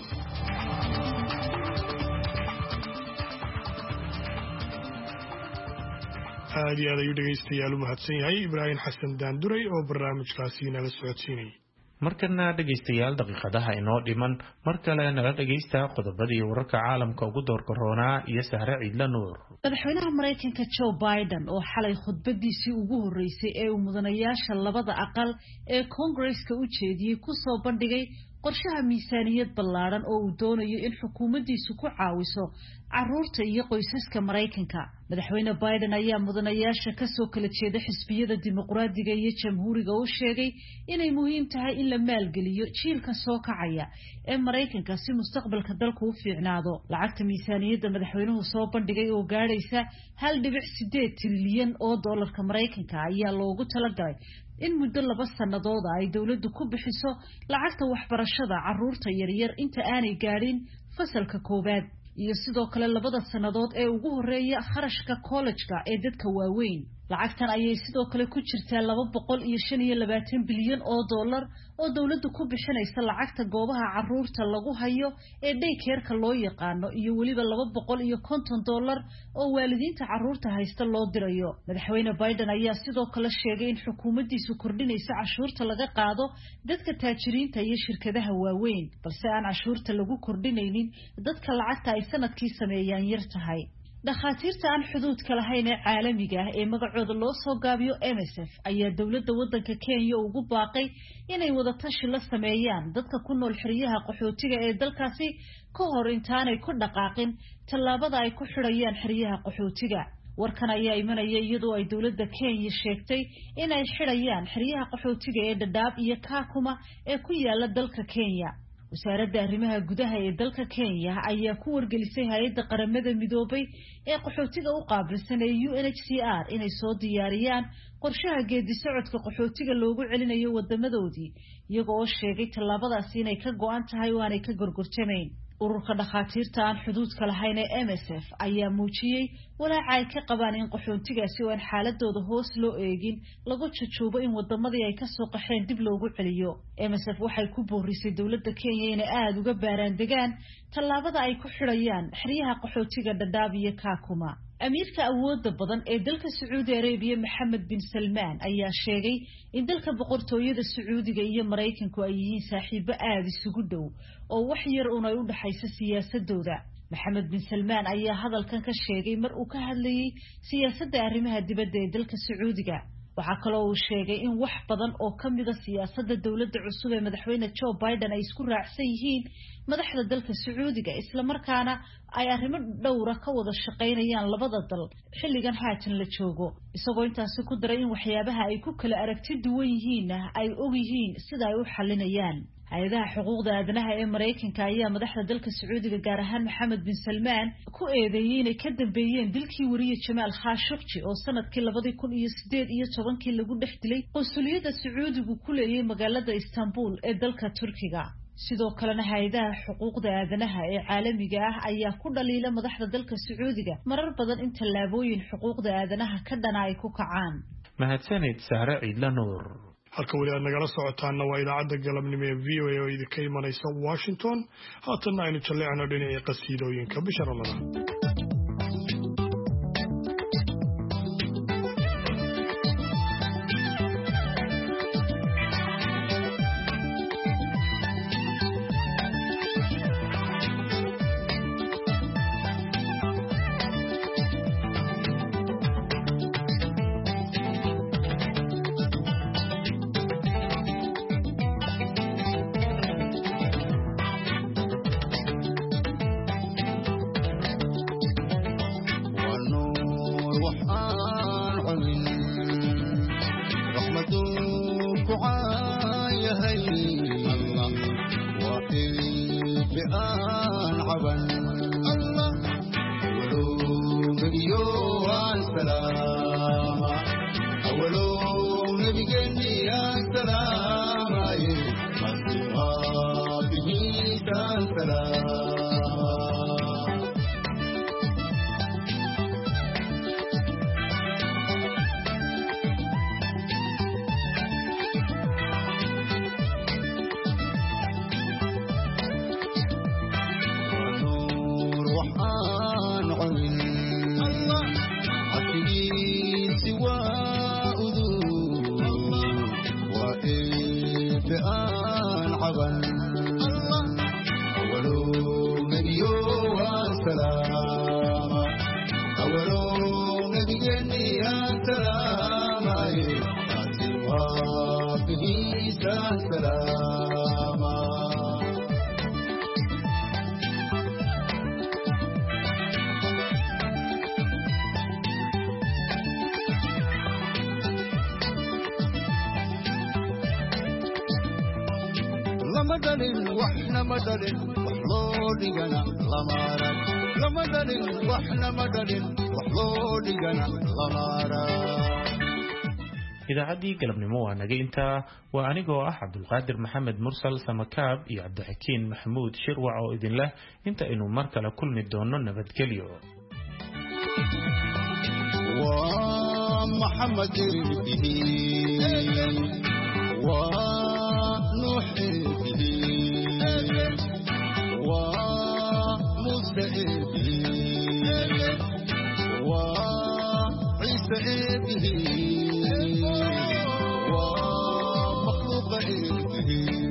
aad iyo aad ayuu dhegaystayaal u mahadsan yahay ibraahim xasan daanduray oo barnaamijkaasi nala socodsiinayay markana dhegaystayaal daqiiqadaha inoo dhiman mar kale nala dhegaysta qodobadii wararka caalamka ugu doorkaroonaa iyo sahre ciidla nuur madaxweynaha maraykanka Joe Biden oo xalay khudbadiisii ugu horeysay ee uu mudanayaasha labada aqal ee Congress-ka u jeediyay ku soo bandhigay qorshaha miisaaniyad ballaaran oo uu doonayo in xukuumaddiisu ku caawiso carruurta iyo qoysaska Maraykanka. Madaxweyne Biden ayaa mudanayaasha ka soo kala jeeda xisbiyada dimuqraadiga iyo jamhuuriga u sheegay inay muhiim tahay in la maalgeliyo jiilka soo kacaya ee Maraykanka si mustaqbalka dalku u fiicnaado. Lacagta miisaaniyadda madaxweynuhu soo bandhigay oo gaadhaysa hal dhibic sideed trilyan oo doolarka Maraykanka ayaa loogu talagalay in muddo laba sannadood ay dawladdu ku bixiso lacagta waxbarashada carruurta yaryar inta aanay gaadhin fasalka koowaad iyo sidoo kale labada sannadood ee ugu horeeya kharashka college-ka ee dadka waaweyn. lacagtan ayay sidoo kale ku jirtaa laba boqol iyo shan iyo labaatan bilyan oo dollar oo dawladdu ku bixinaysa lacagta goobaha carruurta lagu hayo ee daycare-ka loo yaqaano iyo weliba laba boqol iyo konton dollar oo waalidiinta carruurta haysta loo dirayo madaxweyne Biden ayaa sidoo kale sheegay in xukuumaddiisu kordhinaysa cashuurta laga qaado dadka taajiriinta iyo shirkadaha waaweyn balse aan cashuurta lagu kordhinaynin dadka lacagta ay sanadkii sameeyaan yar tahay dhakhaatiirta aan xuduudka lahayn ee caalamiga ah ee magacooda loo soo gaabiyo M S F ayaa dawladda waddanka Kenya ugu baaqay inay wada tashi la sameeyaan dadka ku nool xeryaha qaxootiga ee dalkaasi ka hor intaanay ku dhaqaaqin tallaabada ay ku xidhayaan xeryaha qaxootiga warkan ayaa imanaya iyadoo ay dawladda Kenya sheegtay inay xidhayaan xeryaha qaxootiga ee Dadaab iyo Kakuma ee ku yaala dalka Kenya wasaaradda arrimaha gudaha ee dalka Kenya ayaa ku wargelisay hay'adda qaramada midoobay ee qaxootiga u qaabilsan ee U N H C R inay soo diyaariyaan qorshaha geedi socodka qaxootiga loogu celinayo wadamadoodii iyagoo oo sheegay tallaabadaasi inay ka go'an tahay oo aanay ka gorgortamayn ururka dhakhaatiirta aan xuduudka lahayn ee M S F ayaa muujiyay walaaca ay ka qabaan in qaxootigaasi oo aan xaaladooda hoos loo eegin lagu jajuubo in wadamadii ay ka soo qaxeen dib loogu celiyo M S F waxay ku boorisay dawladda Kenya inay aad uga baaraan degaan tallaabada ay ku xidhayaan xeryaha qaxootiga Dadaab iyo Kakuma amiirka awoodda badan ee dalka Sacuudi Arabia Mohammed bin Salman ayaa sheegay in dalka boqortooyada Sacuudiga iyo Mareykanku ay yihiin saaxiibo aad isugu dhow oo wax yar uun ay u dhaxayso siyaasadooda Mohammed bin Salman ayaa hadalkan ka sheegay mar uu ka hadlayay siyaasadda arrimaha dibadda ee dalka Sacuudiga waxa kale oo uu sheegay in wax badan oo kamid ah siyaasadda dawladda cusub ee madaxweyne Joe Biden ay isku raacsan yihiin madaxda dalka Sacuudiga isla markaana ay arrimo dhowr ah ka wada shaqeynayaan labada dal xilligan haatan la joogo isagoo intaas ku daray in waxyaabaha ay ku kala aragti duwan yihiin ay og yihiin sida ay u xalinayaan hay'adaha xuquuqda aadanaha ee Mareykanka ayaa madaxda dalka Sacuudiga gaar ahaan Mohammed bin Salman ku eedeeyay inay ka dambeeyeen dilkii wariye Jamal Khashoggi oo sanadkii laba kun iyo siddeed iyo toban lagu dhex dilay qunsuliyadda Sacuudigu ku leeyahay magaalada Istanbul ee dalka Turkiga sidoo kalena hay'adaha xuquuqda aadanaha ee caalamiga ah ayaa ku dhaliila madaxda dalka Sacuudiga marar badan in tallaabooyin xuquuqda aadanaha ka dhana ay ku kacaan mahadsanid Sahra Ciidla Nuur halka wali aad nagala socotaana waa idaacadda galabnimo ee V O A oo idinka imanaysa Washington haatan aynu jaleecno dhinaca qasiidooyinka bisha Ramadaan idaacadii galabnimo waa naga intaa waa anigoo ah Cabdulqaadir Maxamed Mursal Samakaab iyo Cabdixakiin Maxamuud Shirwac oo idin leh inta aynu mar kale kulmi doono nabadgelyo ومحمد به ونوح به وموسى به وعيسى به ومخلوق به